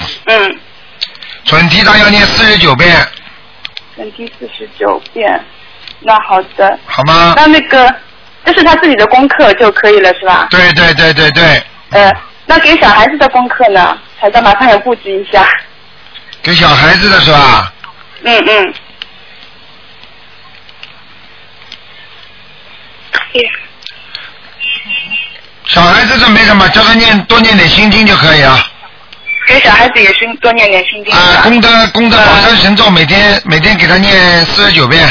准提他要念49遍。 准提49遍，那好的。 好吗？ 那个这是他自己的功课就可以了是吧？ 对。 那给小孩子的功课呢？台长麻烦也布置一下。 给小孩子的是吧？小孩子这没什么，叫他多念点心经就可以了。 给小孩子也是多念点心经。 功德宝山神咒每天给他念49遍。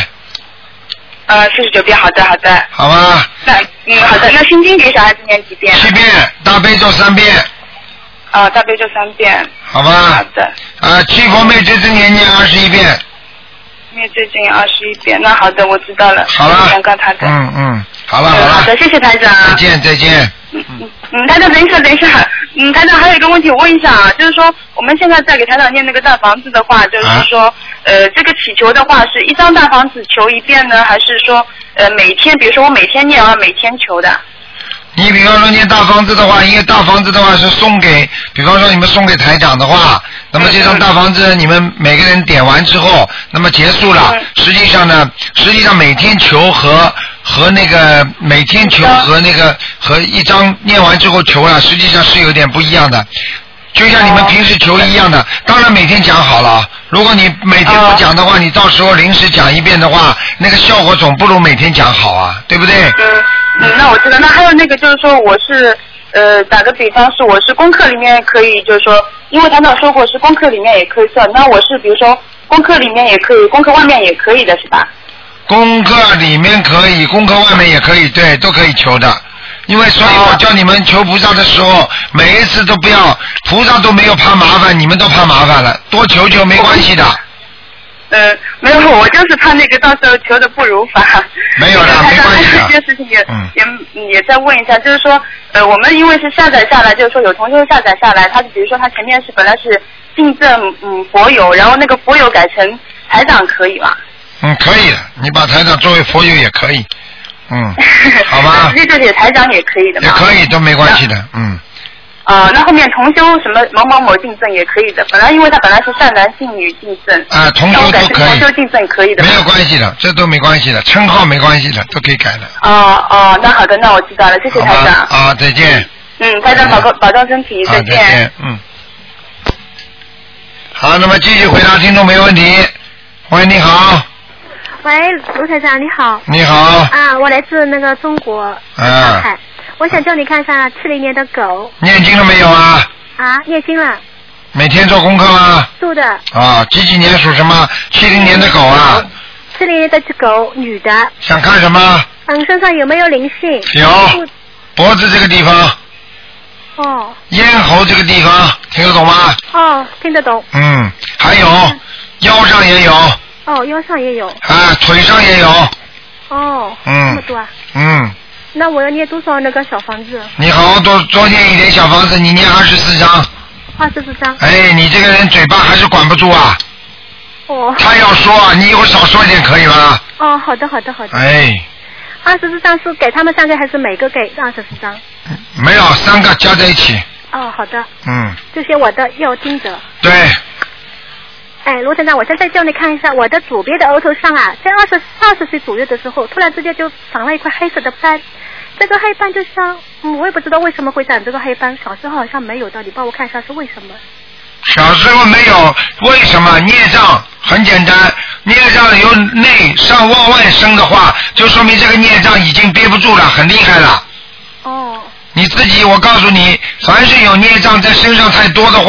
49遍，好的。 好吧。 好的。那心经给小孩子念几遍 ？7遍，大悲咒3遍。 大悲咒3遍。 好吧。 好的。 七佛灭罪真言念21遍。 灭罪真言21遍，那好的，我知道了。 好了。 刚刚他的。 好了。 好的，谢谢台长。 再见。 台长，等一下。台长还有一个问题我问一下啊，就是说我们现在在给台长念那个大房子的话，就是说这个祈求的话是一张大房子求一遍呢，还是说每天，比如说我每天念啊，每天求的？ 你比方说念大房子的话，因为大房子的话是送给，比方说你们送给台长的话，那么这张大房子你们每个人点完之后，那么结束了。实际上每天求和那个每天求和那个和一张念完之后求了，实际上是有点不一样的。就像你们平时求一样的，当然每天讲好了。如果你每天不讲的话，你到时候临时讲一遍的话，那个效果总不如每天讲好啊，对不对？ 那我知道。那还有那个就是说我是打个比方是我是功课里面可以，就是说因为台长说过是功课里面也可以算，那我是比如说功课里面也可以，功课外面也可以的是吧？ 功课里面可以，功课外面也可以，对，都可以求的。因为所以我叫你们求菩萨的时候，每一次都不要，菩萨都没有怕麻烦，你们都怕麻烦了，多求求没关系的。 没有，我就是怕那个到时候求的不如法。 没有的，没关系的。 这件事情也再问一下，就是说我们因为是下载下来，就是说有同学下载下来，他比如说他前面是本来是订正佛友，然后那个佛友改成台长可以吗？ 可以的，你把台长作为佛友也可以。好吧。 直接就写台长也可以的吗？ 也可以，都没关系的。 那后面同修什么某某某订正也可以的，因为他本来是善男信女订正。 同修都可以。 同修订正可以的。 没有关系的，这都没关系的，称号没关系的，都可以改的。 那好的，那我知道了，谢谢台长。 再见。 台长保重身体，再见。 再见。好，那么继续回答听众没问题。喂，你好。 喂，卢台长，你好。 你好。 我来自那个中国上海，我想叫你看一下70年的狗。 念经了没有啊？ 念经了。 每天做功课吗？ 做的。 几年属什么？70年的狗啊。 70年的狗，女的。 想看什么？ 身上有没有灵性？ 有，脖子这个地方。咽喉这个地方，听得懂吗？ 听得懂。 还有腰上也有。 腰上也有。 腿上也有。 这么多啊。那我要念多少那个小房子？ 你好好多念一点小房子，你念24张。 24张。 你这个人嘴巴还是管不住啊。他要说，你以后少说一点可以吗？ 好的。24张是给他们3个还是每个给24张？ 没有，3个加在一起。 好的。这些我的要听着。 对。 罗先生，我现在叫你看一下我的左边的额头上在20岁左右的时候，突然之间就长了一块黑色的斑。这个黑斑就像，我也不知道为什么会长这个黑斑，小时候好像没有的，你帮我看一下是为什么？ 小时候没有，为什么？孽障很简单，孽障由内上往外生的话，就说明这个孽障已经憋不住了，很厉害了。你自己，我告诉你，凡是有孽障在身上太多的话，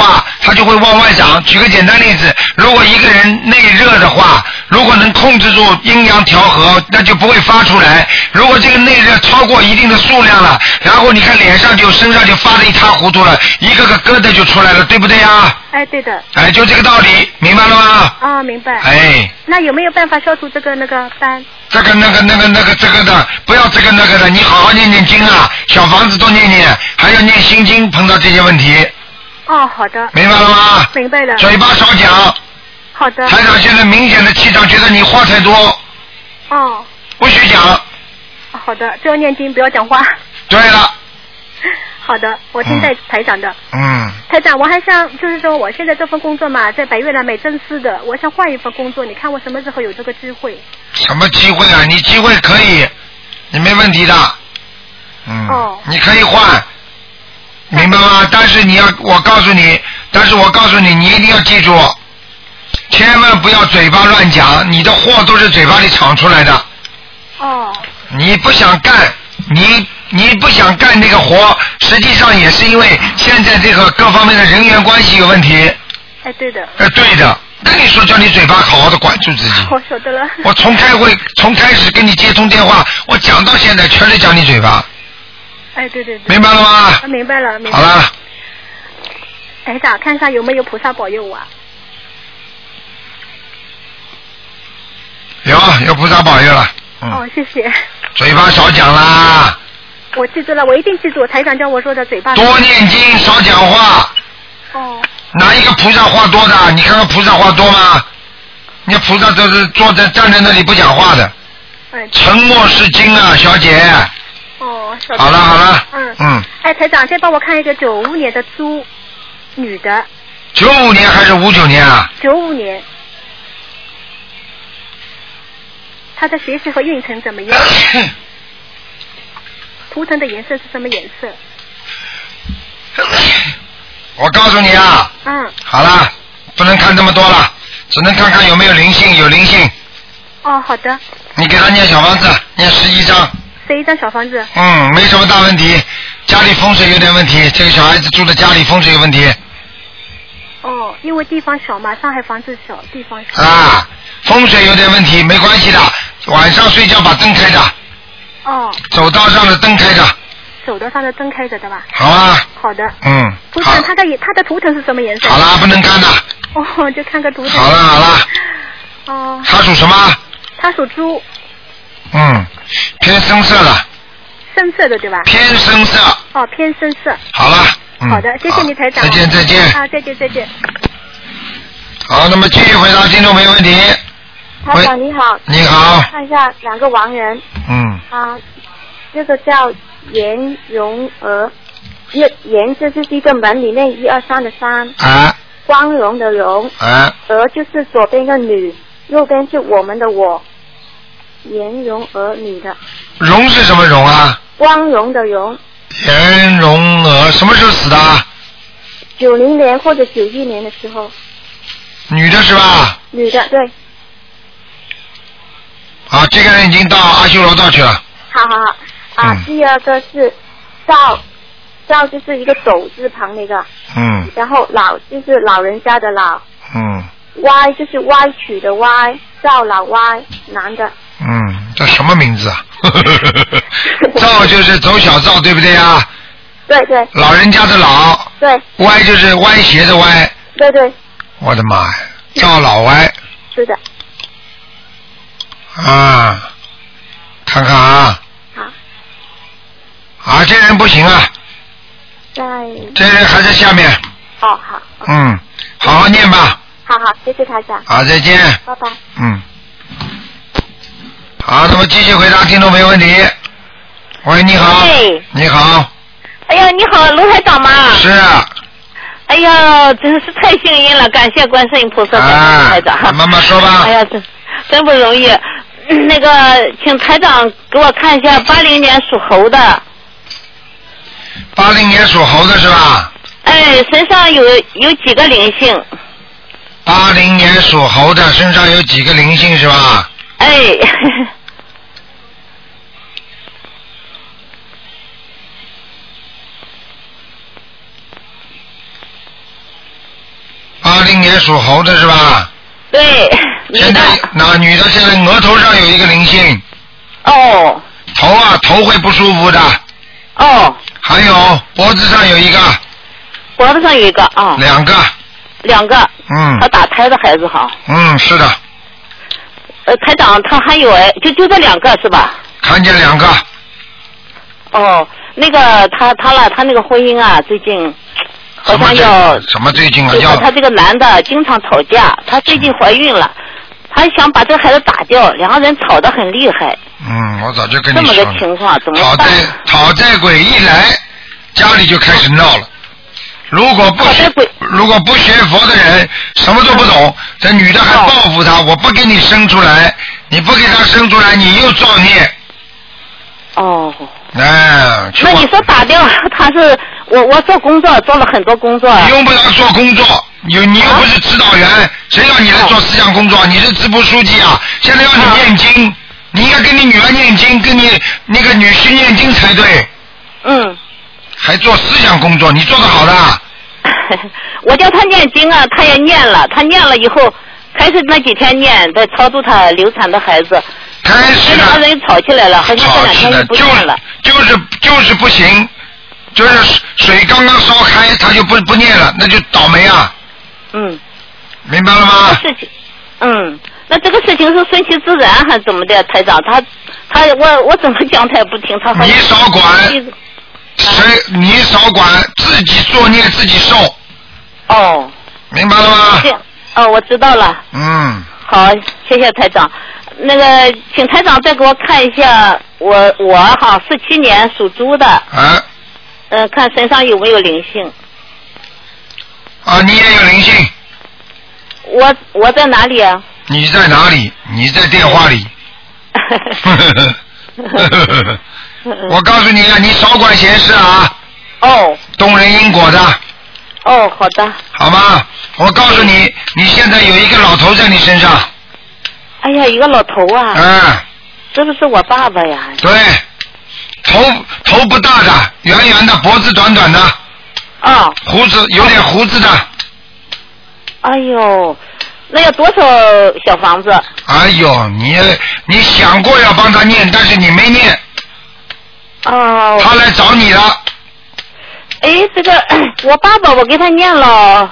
它就会往外长。举个简单例子，如果一个人内热的话，如果能控制住阴阳调和，那就不会发出来。如果这个内热超过一定的数量了，然后你看脸上身上就发得一塌糊涂了，一个个疙瘩就出来了，对不对呀？ 哎，对的。 哎，就这个道理，明白了吗？ 啊，明白。 哎。 那有没有办法消除这个那个斑？ 这个那个的，不要这个那个的，你好好念念经啊，小房子多念念，还要念心经，碰到这些问题。 哦，好的。 明白了吗？ 明白了。 嘴巴少讲。 好的。 台长现在明显的气场觉得你话太多。 哦。 不许讲。 好的，就要念经，不要讲话。 对了。 好的，我听台长的。 嗯。 台长，我还想就是说，我现在这份工作嘛，在百悦蓝美正式的，我想换一份工作，你看我什么时候有这个机会？ 什么机会啊？你机会可以，你没问题的。嗯。哦。你可以换，明白吗？但是我告诉你，你一定要记住，千万不要嘴巴乱讲，你的货都是嘴巴里闯出来的。 哦。 你不想干，你不想干这个活，实际上也是因为现在这个各方面的人员关系有问题。 哎，对的。 对的。跟你说，叫你嘴巴好好的管住自己。 我晓得了。 我从开始跟你接通电话，我讲到现在全是讲你嘴巴。 哎，对对对。 明白了吗？ 明白了，明白了。好了。 台长，看一下有没有菩萨保佑我啊？ 有菩萨保佑了。 哦，谢谢。 嘴巴少讲啦。 我记住了，我一定记住台长叫我说的嘴巴。 多念经，少讲话。 哦。 哪一个菩萨话多的？你看看菩萨话多吗？你看菩萨都是站在那里不讲话的。沉默是金啊，小姐。 哦，晓得。 好了。 嗯。哎，台长，再帮我看一个95年的猪，女的。 95年还是59年啊 ？95年。她的学习和运程怎么样？图腾的颜色是什么颜色？ 我告诉你啊。好了，不能看这么多了，只能看看有没有灵性，有灵性。 哦，好的。 你给他念小房子，念11张。 11张小房子。 没什么大问题，家里风水有点问题，这个小孩子住的家里风水有问题。 哦，因为地方小嘛，上海房子小，地方小。 啊，风水有点问题，没关系的，晚上睡觉把灯开着。 哦。 走道上的灯开着。 走道上的灯开着的吧？ 好啊。 好的。图好。 腾，它的图腾是什么颜色？ 好啦，不能看的。 哦，就看个图腾。 好了。 哦。 他属什么？ 他属猪。 偏深色的。 深色的对吧？ 偏深色。 哦，偏深色。 好了。 好的，谢谢你台长。 再见。 啊，再见。 好，那么继续回答听众没问题。 台长你好。 你好。 看一下2个亡人。这个叫颜蓉娥，颜就是一个门里面1、2、3的3。光荣的荣。娥就是左边一个女，右边是我们的我。颜蓉娥，女的。 荣是什么荣啊？ 光荣的荣。 颜蓉娥什么时候死的 ？90年或者91年的时候。 女的是吧？ 女的，对。 这个人已经到阿修罗道去了。 好。第二个是赵就是一个走字旁那个。然后老就是老人家的老。歪就是歪曲的歪，赵老歪，男的。 这什么名字啊？赵就是走小赵，对不对呀？ 对。 老人家的老。 对。 歪就是歪斜的歪。 对。 我的妈呀，赵老歪。 是的。 看看啊。好。这人不行啊。这人还在下面。 好。 好好念吧。 好，谢谢台长。 好，再见。 拜拜。 好，那么继续回答听众朋友问题。喂，你好。你好。 哎呀，你好，卢台长吗？ 是。 哎呀，真是太幸运了，感谢观世音菩萨，感谢卢台长。 慢慢说吧。 哎呀，真不容易。那个，请台长给我看一下80年属猴的。 80年属猴的是吧？ 身上有几个灵性 ？80年属猴的身上有几个灵性是吧？ 80年属猴的是吧？ 对。 现在那女的现在额头上有一个灵性。 哦。 头会不舒服的。 哦。 还有脖子上有一个。 脖子上有一个啊。 两个。 他打胎的孩子好。 是的。 台长，他还有就这2个是吧？ 看见2个。 哦，那个他那个婚姻啊，最近好像要什么最近啊？ 要他这个男的经常吵架，他最近怀孕了，他想把这个孩子打掉，2个人吵得很厉害。 我早就跟你说了。 这么个情况怎么办？ 讨债鬼一来，家里就开始闹了。如果不学佛的人，什么都不懂，这女的还报复他，我不给你生出来，你不给他生出来，你又造孽。 哦。 那你说打掉他是我做工作做了很多工作。 你用不着做工作，你又不是指导员，谁让你来做思想工作？你是支部书记啊！现在要你念经，你应该跟你女儿念经，跟你那个女婿念经才对。还做思想工作，你做得好的。 我叫他念经啊，他也念了，他念了以后，开始那几天念，在超度他流产的孩子。 开始 2个人吵起来了，好像这2天就不念了。 就是不行，就是水刚刚烧开，他就不念了，那就倒霉啊。明白了吗？ 那这个事情是顺其自然还是怎么的，台长？我怎么讲他也不听，他好像。 你少管。你少管，自己作孽自己受。明白了吗？ 我知道了。好，谢谢台长。那个，请台长再给我看一下，我47年属猪的。看身上有没有灵性。 你也有灵性。 我在哪里啊？ 你在哪里？你在电话里。我告诉你啊，你少管闲事啊。动人因果的。 好的。 好吗？我告诉你，你现在有一个老头在你身上。 哎呀，一个老头啊。是不是我爸爸呀？ 对，头不大的，圆圆的，脖子短短的。胡子有点胡子的。 哎呦，那要多少小房子？ 哎呦，你想过要帮他念，但是你没念。他来找你了。 这个我爸爸我给他念了，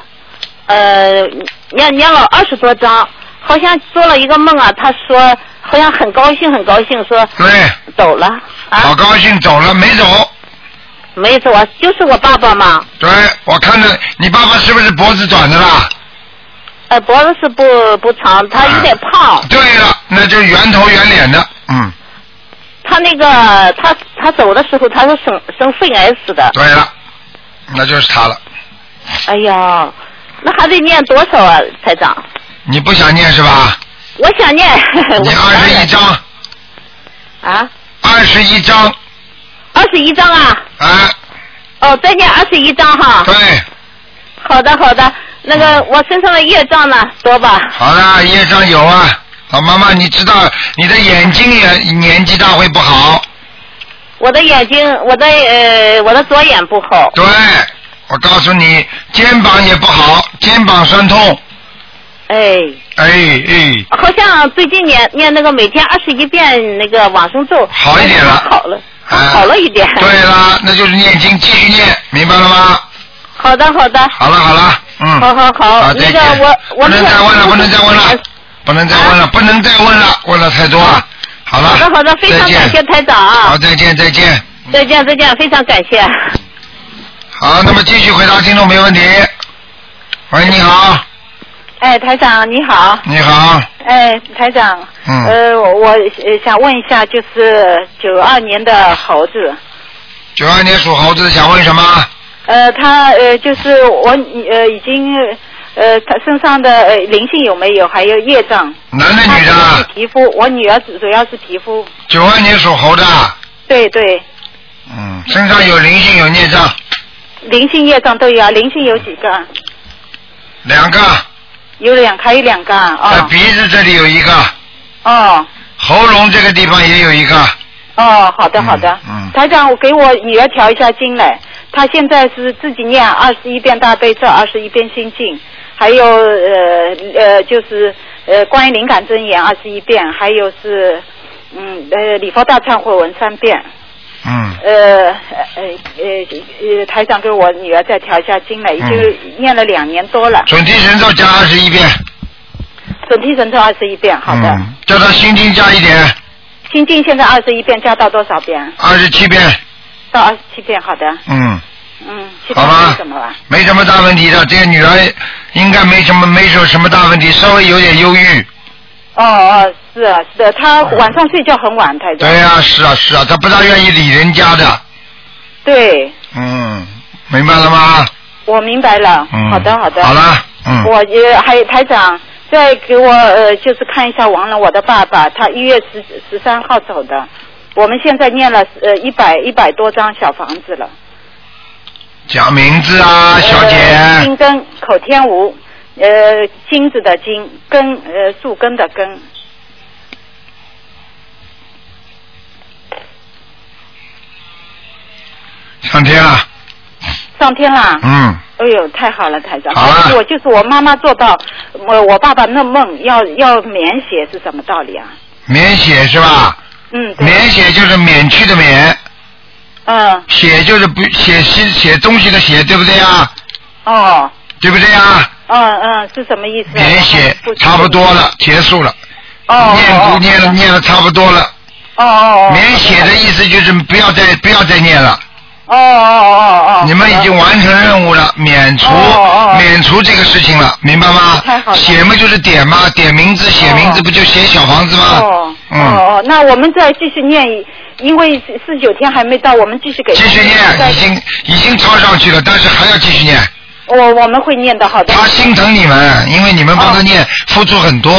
念了20多章，好像做了一个梦啊，他说好像很高兴说对走了。 好高兴走了，没走。 没走啊，就是我爸爸嘛。 对，我看着你爸爸是不是脖子短的啦？ 脖子是不长，他有点胖。 对了，那就圆头圆脸的。 他那个他走的时候他是生肺癌死的。 对了，那就是他了。 哎呀，那还得念多少啊，台长？ 你不想念是吧？ 我想念。 你21章。21章。 21章啊？再念21章哈。 对。 好的，那个我身上的业障呢，多吧？ 好的，业障有啊。老妈妈，你知道你的眼睛也年纪大会不好。 我的眼睛，我的左眼不好。 对，我告诉你，肩膀也不好，肩膀酸痛。 好像最近念那个每天21遍那个往生咒。 好一点了。 好了一点。 对了，那就是念经继续念，明白了吗？ 好的。好了。 好， 那个我不能再问了，不能再问了，问了太多了。好了。 好的，非常感谢台长啊。 好，再见， 非常感谢。 好，那么继续回答听众没问题。喂，你好。 台长你好。 你好。 台长。我想问一下，就是92年的猴子。 92年属猴子，想问什么？ 他就是我已经他身上的灵性有没有？还有业障？ 男的女的？ 皮肤，我女儿主要是皮肤。 92年属猴的。 对。 身上有灵性有业障。 灵性业障都有，灵性有几个 ？2个。 还有2个啊。 在鼻子这里有一个。喉咙这个地方也有一个。 好的。台长，我给我女儿调一下经来。她现在是自己念21遍大悲咒，21遍心经， 还有就是关于灵感真言21遍，还有是礼佛大忏悔文3遍。台长给我女儿再调一下经了，已经念了2年多了。 准提神咒加21遍。 准提神咒21遍，好的。 叫他心经加一点。 心经现在21遍，加到多少遍 ？27遍。 到27遍，好的。 好吧。没什么大问题的，这个女儿应该没什么大问题，稍微有点忧郁。 是啊，是的，她晚上睡觉很晚，台长。 对呀，是啊，她不大愿意理人家的。 对。 明白了吗？ 我明白了。好的。 好了。 我还有台长，再给我就是看一下亡人，我的爸爸，他1月13号走的，我们现在念了100多张小房子了。 讲名字啊，小姐。 金根口天吴。金子的金，根树根的根。 上天了。 上天了。哎呦，太好了，台长。就是我妈妈做到，我爸爸那梦要免血是什么道理啊？ 免血是吧？免血就是免去的免。血就是不写东西的写，对不对啊？对不对啊？ 是什么意思？ 免血差不多了，结束了。念了差不多了。免血的意思就是不要再念了。你们已经完成任务了，免除这个事情了，明白吗？写嘛就是点嘛，点名字写名字不就写小房子吗？ 那我们再继续念，因为49天还没到，我们继续给。 继续念，已经抄上去了，但是还要继续念。 我们会念的，好的。 他心疼你们，因为你们帮他念，付出很多。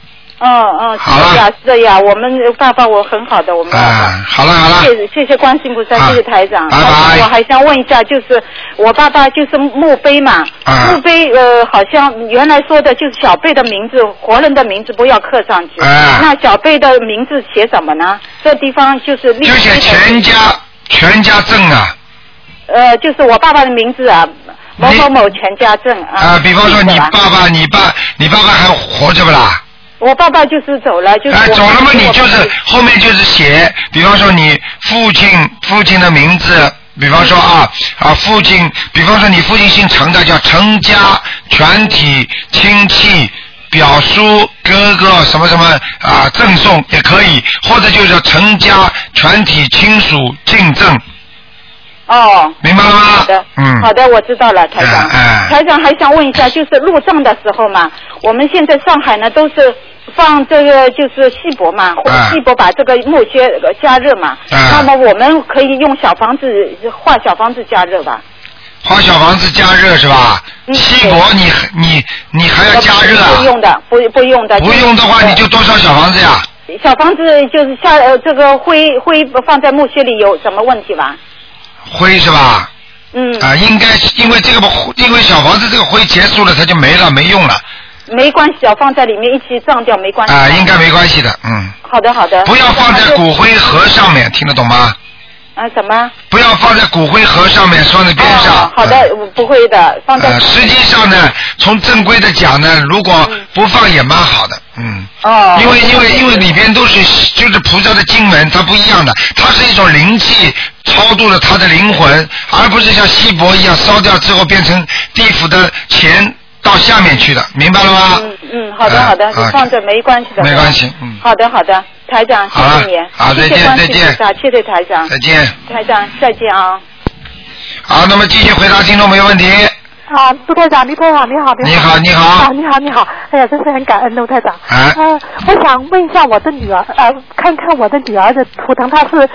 是的呀，我们爸爸我很好的，我们爸爸。 好了。 谢谢观世音菩萨，谢谢台长。我还想问一下，就是我爸爸就是墓碑嘛，墓碑好像原来说的就是小辈的名字，活人的名字不要刻上去。那小辈的名字写什么呢？这地方就是就写全家证啊。 就是我爸爸的名字啊。某全家证比方说你爸爸还活着不啦？ 我爸爸就是走了， 走了嘛，你就是后面就是写，比方说你父亲的名字，比方说父亲，比方说你父亲姓陈的叫陈家全体亲戚表叔哥哥什么什么赠送也可以，或者就是陈家全体亲属敬赠。明白了吗？ 好的，我知道了，台长。台长还想问一下，就是入葬的时候嘛，我们现在上海呢都是放这个就是锡箔嘛，锡箔把这个木屑加热嘛，那么我们可以用小房子画小房子加热吧？ 画小房子加热是吧？锡箔你还要加热啊？ 不用的，不用的。 不用的话你就多烧小房子呀？ 小房子就是这个灰放在木屑里有什么问题吧？ 灰是吧？应该因为小房子这个灰结束了，它就没用了。 没关系，要放在里面一起葬掉没关系。 应该没关系的， 好的。 不要放在骨灰盒上面，听得懂吗？ 什么？ 不要放在骨灰盒上面，放在边上。 好的，不会的，放在。 实际上呢，从正规的讲呢，如果不放也蛮好的，因为里边都是就是菩萨的经文，它不一样的，它是一种灵气超度了他的灵魂，而不是像锡箔一样烧掉之后变成地府的钱到下面去的，明白了吗？ 好的，你放着没关系的。 没关系， 好的，台长，谢谢你。 好，再见。 谢谢台长。 再见。 台长，再见啊。 好，那么继续回答听众没问题。 陆台长，你好。 你好。 你好。哎呀，真是很感恩陆台长。我想问一下我的女儿，看看我的女儿的图腾，她是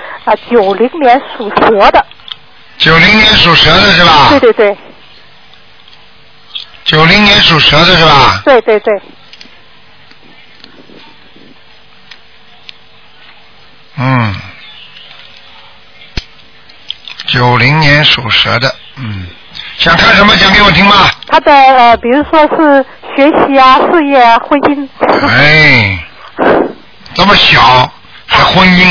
90年属蛇的。 90年属蛇的是吧？ 对。 90年属蛇的是吧？ 对。 90年属蛇的，想看什么讲给我听吧。 他的比如说是学习啊、事业啊、婚姻。 这么小还婚姻呢？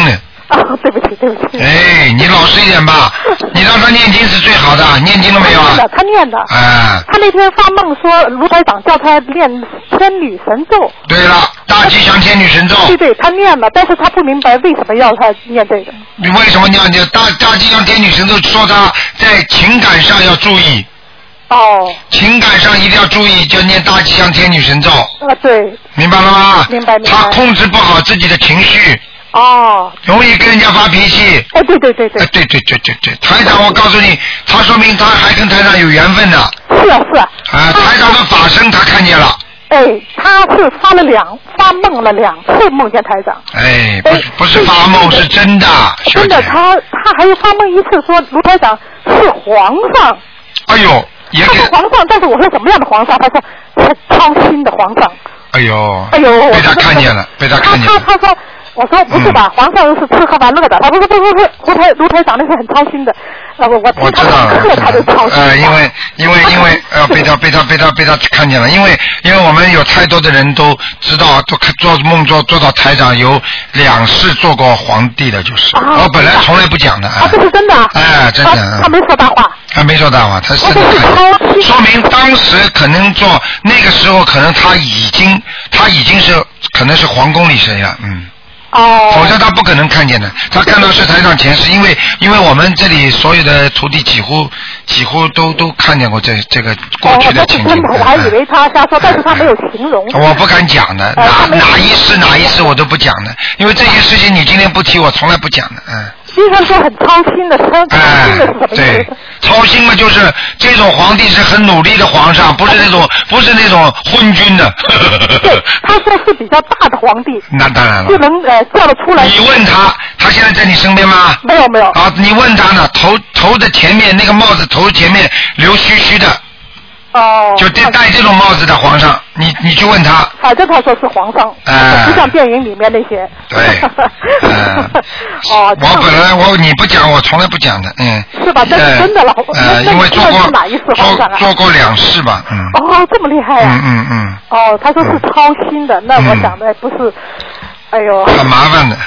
对不起。 哎，你老实一点吧，你让他念经是最好的，念经了没有啊？ 他念的。他那天发梦说卢台长叫他念天女神咒。 对了，大吉祥天女神咒。 对，他念了，但是他不明白为什么要他念这个。 你为什么念大吉祥天女神咒？说他在情感上要注意。情感上一定要注意，就念大吉祥天女神咒。 对。 明白了吗？ 明白。 他控制不好自己的情绪。容易跟人家发脾气。 对。 对。台长，我告诉你，他说明他还跟台长有缘分呢。 是啊。 台长的法身他看见了。 他是发梦了2次梦见台长。 不是发梦，是真的。 真的，他还有发梦一次说卢台长是皇上。 哎呦。 他是皇上，但是我说什么样的皇上？他说是操心的皇上。 哎呦，被他看见了， 他说，我说不是吧，皇上是吃喝玩乐的。他说不，卢台长那是很操心的。我知道了，他就操心。 因为被他看见了，因为我们有太多的人都知道，都做梦做到台长有2世做过皇帝的，就是。我本来从来不讲的。 这是真的。 真的。 他没说大话。 他没说大话，他真的说明当时可能做那个时候，可能他已经是可能是皇宫里谁了，否则他不可能看见的。他看到是台长前世，因为我们这里所有的徒弟几乎都看见过这个过去的情景。 我还以为他瞎说，但是他没有形容。 我不敢讲的，哪一世我都不讲的，因为这些事情你今天不提，我从来不讲的。 经常说很操心的，操心的是什么意思？ 对，操心嘛，就是这种皇帝是很努力的皇上，不是那种昏君的。 对，他说是比较大的皇帝。 那当然了。 就能叫得出来。 你问他现在在你身边吗？ 没有。 你问他呢，头的前面那个帽子，头前面留须须的。就戴这种帽子的皇上，你去问他。 反正他说是皇上，不像电影里面那些。 对。我本来你不讲，我从来不讲的， 是吧？这是真的了。 因为做过2世吧， 这么厉害呀！他说是操心的，那我想的不是。哎呦， 很麻烦的。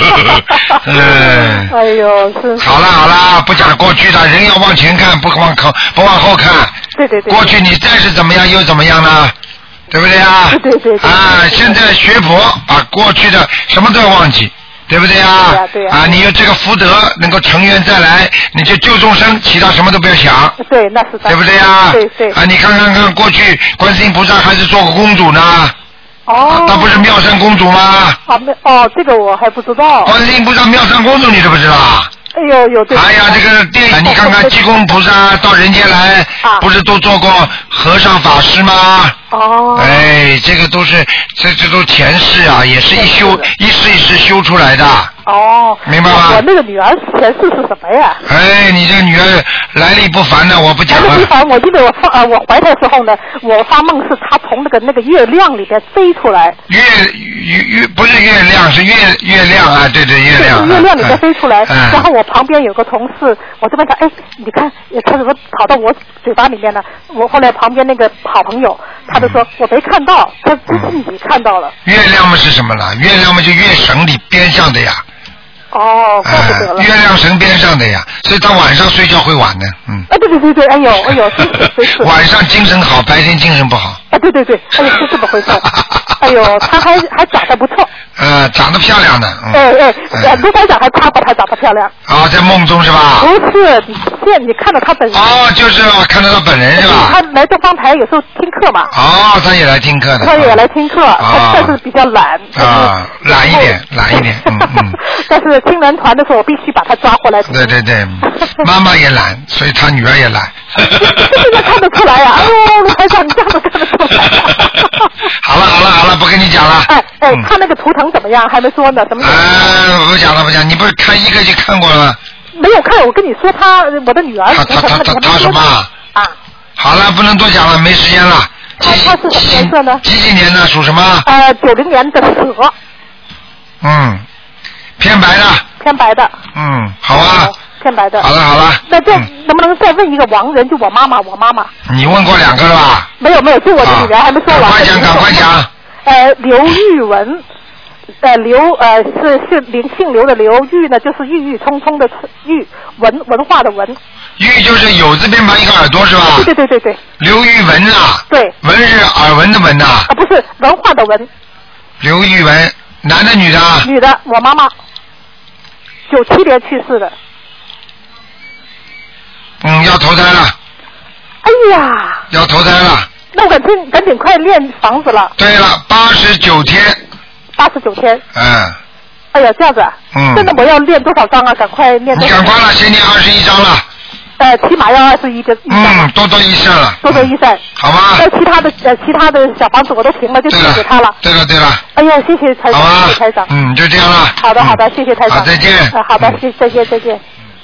哎呦，是。 好了，不讲过去的，人要往前看，不往后看。 对。 过去你再是怎么样又怎么样呢？对不对啊？ 对。 现在学佛，把过去的什么都要忘记，对不对啊？ 对。 你有这个福德，能够成缘再来，你就救众生，其他什么都不要想。 对，那是。 对不对啊？ 对。 你看，过去观世音菩萨还是做过公主呢。她不是妙善公主吗？ 这个我还不知道。 观世音菩萨妙善公主你知不知道？ 有。 哎呀，这个电影你看看，济公菩萨到人间来，不是都做过和尚法师吗？这个都是这都前世啊，也是一世一世修出来的。明白吗？ 我那个女儿前世是什么呀？ 你这个女儿来历不凡的，我不讲了。 来历不凡，我记得我怀胎时候呢，我发梦是她从那个月亮里边飞出来。 不是月亮，是月亮啊！对，月亮。 月亮里边飞出来，然后我旁边有个同事，我就问他，你看，他怎么跑到我嘴巴里面呢？我后来旁边那个好朋友，他就说我没看到，他自己看到了。 月亮嘛是什么了？月亮嘛就月神里边上的呀。 怪不得了。 月亮神边上的呀，所以他晚上睡觉会晚的， 对，哎呦， 晚上精神好，白天精神不好。 对，是这么回事。哎呦，他还长得不错。 长得漂亮的。 卢台长还夸过他长得漂亮。 在梦中是吧？ 不是，你看到他本人。 就是看到他本人是吧？ 他来东方台有时候听课嘛。 他也来听课的。 他也来听课，但是比较懒。 懒一点。 但是听人团的时候，我必须把他抓回来。 对，妈妈也懒，所以他女儿也懒。 这个看得出来呀！哎呦，卢台长，你这样都看得出来。 好了，不跟你讲了。 他那个图腾怎么样？还没说呢，什么？ 不讲了，你不是看一个就看过了吗？ 没有看，我跟你说我的女儿。 他什么？好了，不能多讲了，没时间了。 他是什么颜色呢？ 几年的？属什么 ？90年的蛇。 偏白的。 偏白的。 好啊。 偏白的。 好了。 那这能不能再问一个亡人？就我妈妈。 你问过2个了吧？ 没有，就我的女儿还没说完。 赶快讲。 刘玉文， 刘是姓刘的刘，郁呢就是郁郁葱葱的郁，文化的文。 郁就是有字边旁一个耳朵是吧？ 对。 刘玉文啊。 对。 文是耳闻的文呐。 啊，不是文化的文。 刘玉文，男的女的？ 女的，我妈妈，97年去世的。 要投胎了。 哎呀。 要投胎了。 那我赶紧快练房子了。 对了，89天。 89天。哎呀，这样子啊。真的我要练多少章啊？赶快练。 你赶快了，先练21章了。 起码要21个。 多一扇了。 多一扇。 好吧。 其他的小房子我都停了，就写给他了。 对了。 哎呀，谢谢台长，谢谢台长。 就这样了。 好的，谢谢台长。 好，再见。 好的，再见。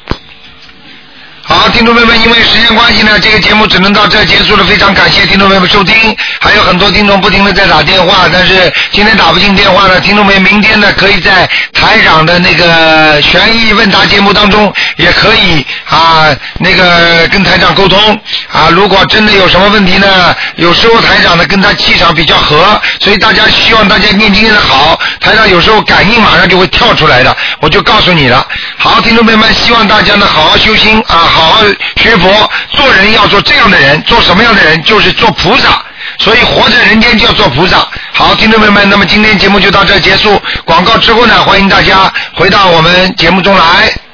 好，听众朋友们，因为时间关系呢，这个节目只能到这结束了。非常感谢听众朋友们收听，还有很多听众不停的在打电话，但是今天打不进电话呢，听众朋友明天呢可以在台长的那个悬疑问答节目当中也可以那个跟台长沟通如果真的有什么问题呢，有时候台长呢跟他气场比较合，所以大家希望大家念经念得好，台长有时候感应马上就会跳出来的，我就告诉你了。好，听众朋友们，希望大家呢好好修心好好学佛，做人要做这样的人，做什么样的人就是做菩萨，所以活在人间就要做菩萨。好，听众朋友们，那么今天节目就到这结束，广告之后呢，欢迎大家回到我们节目中来。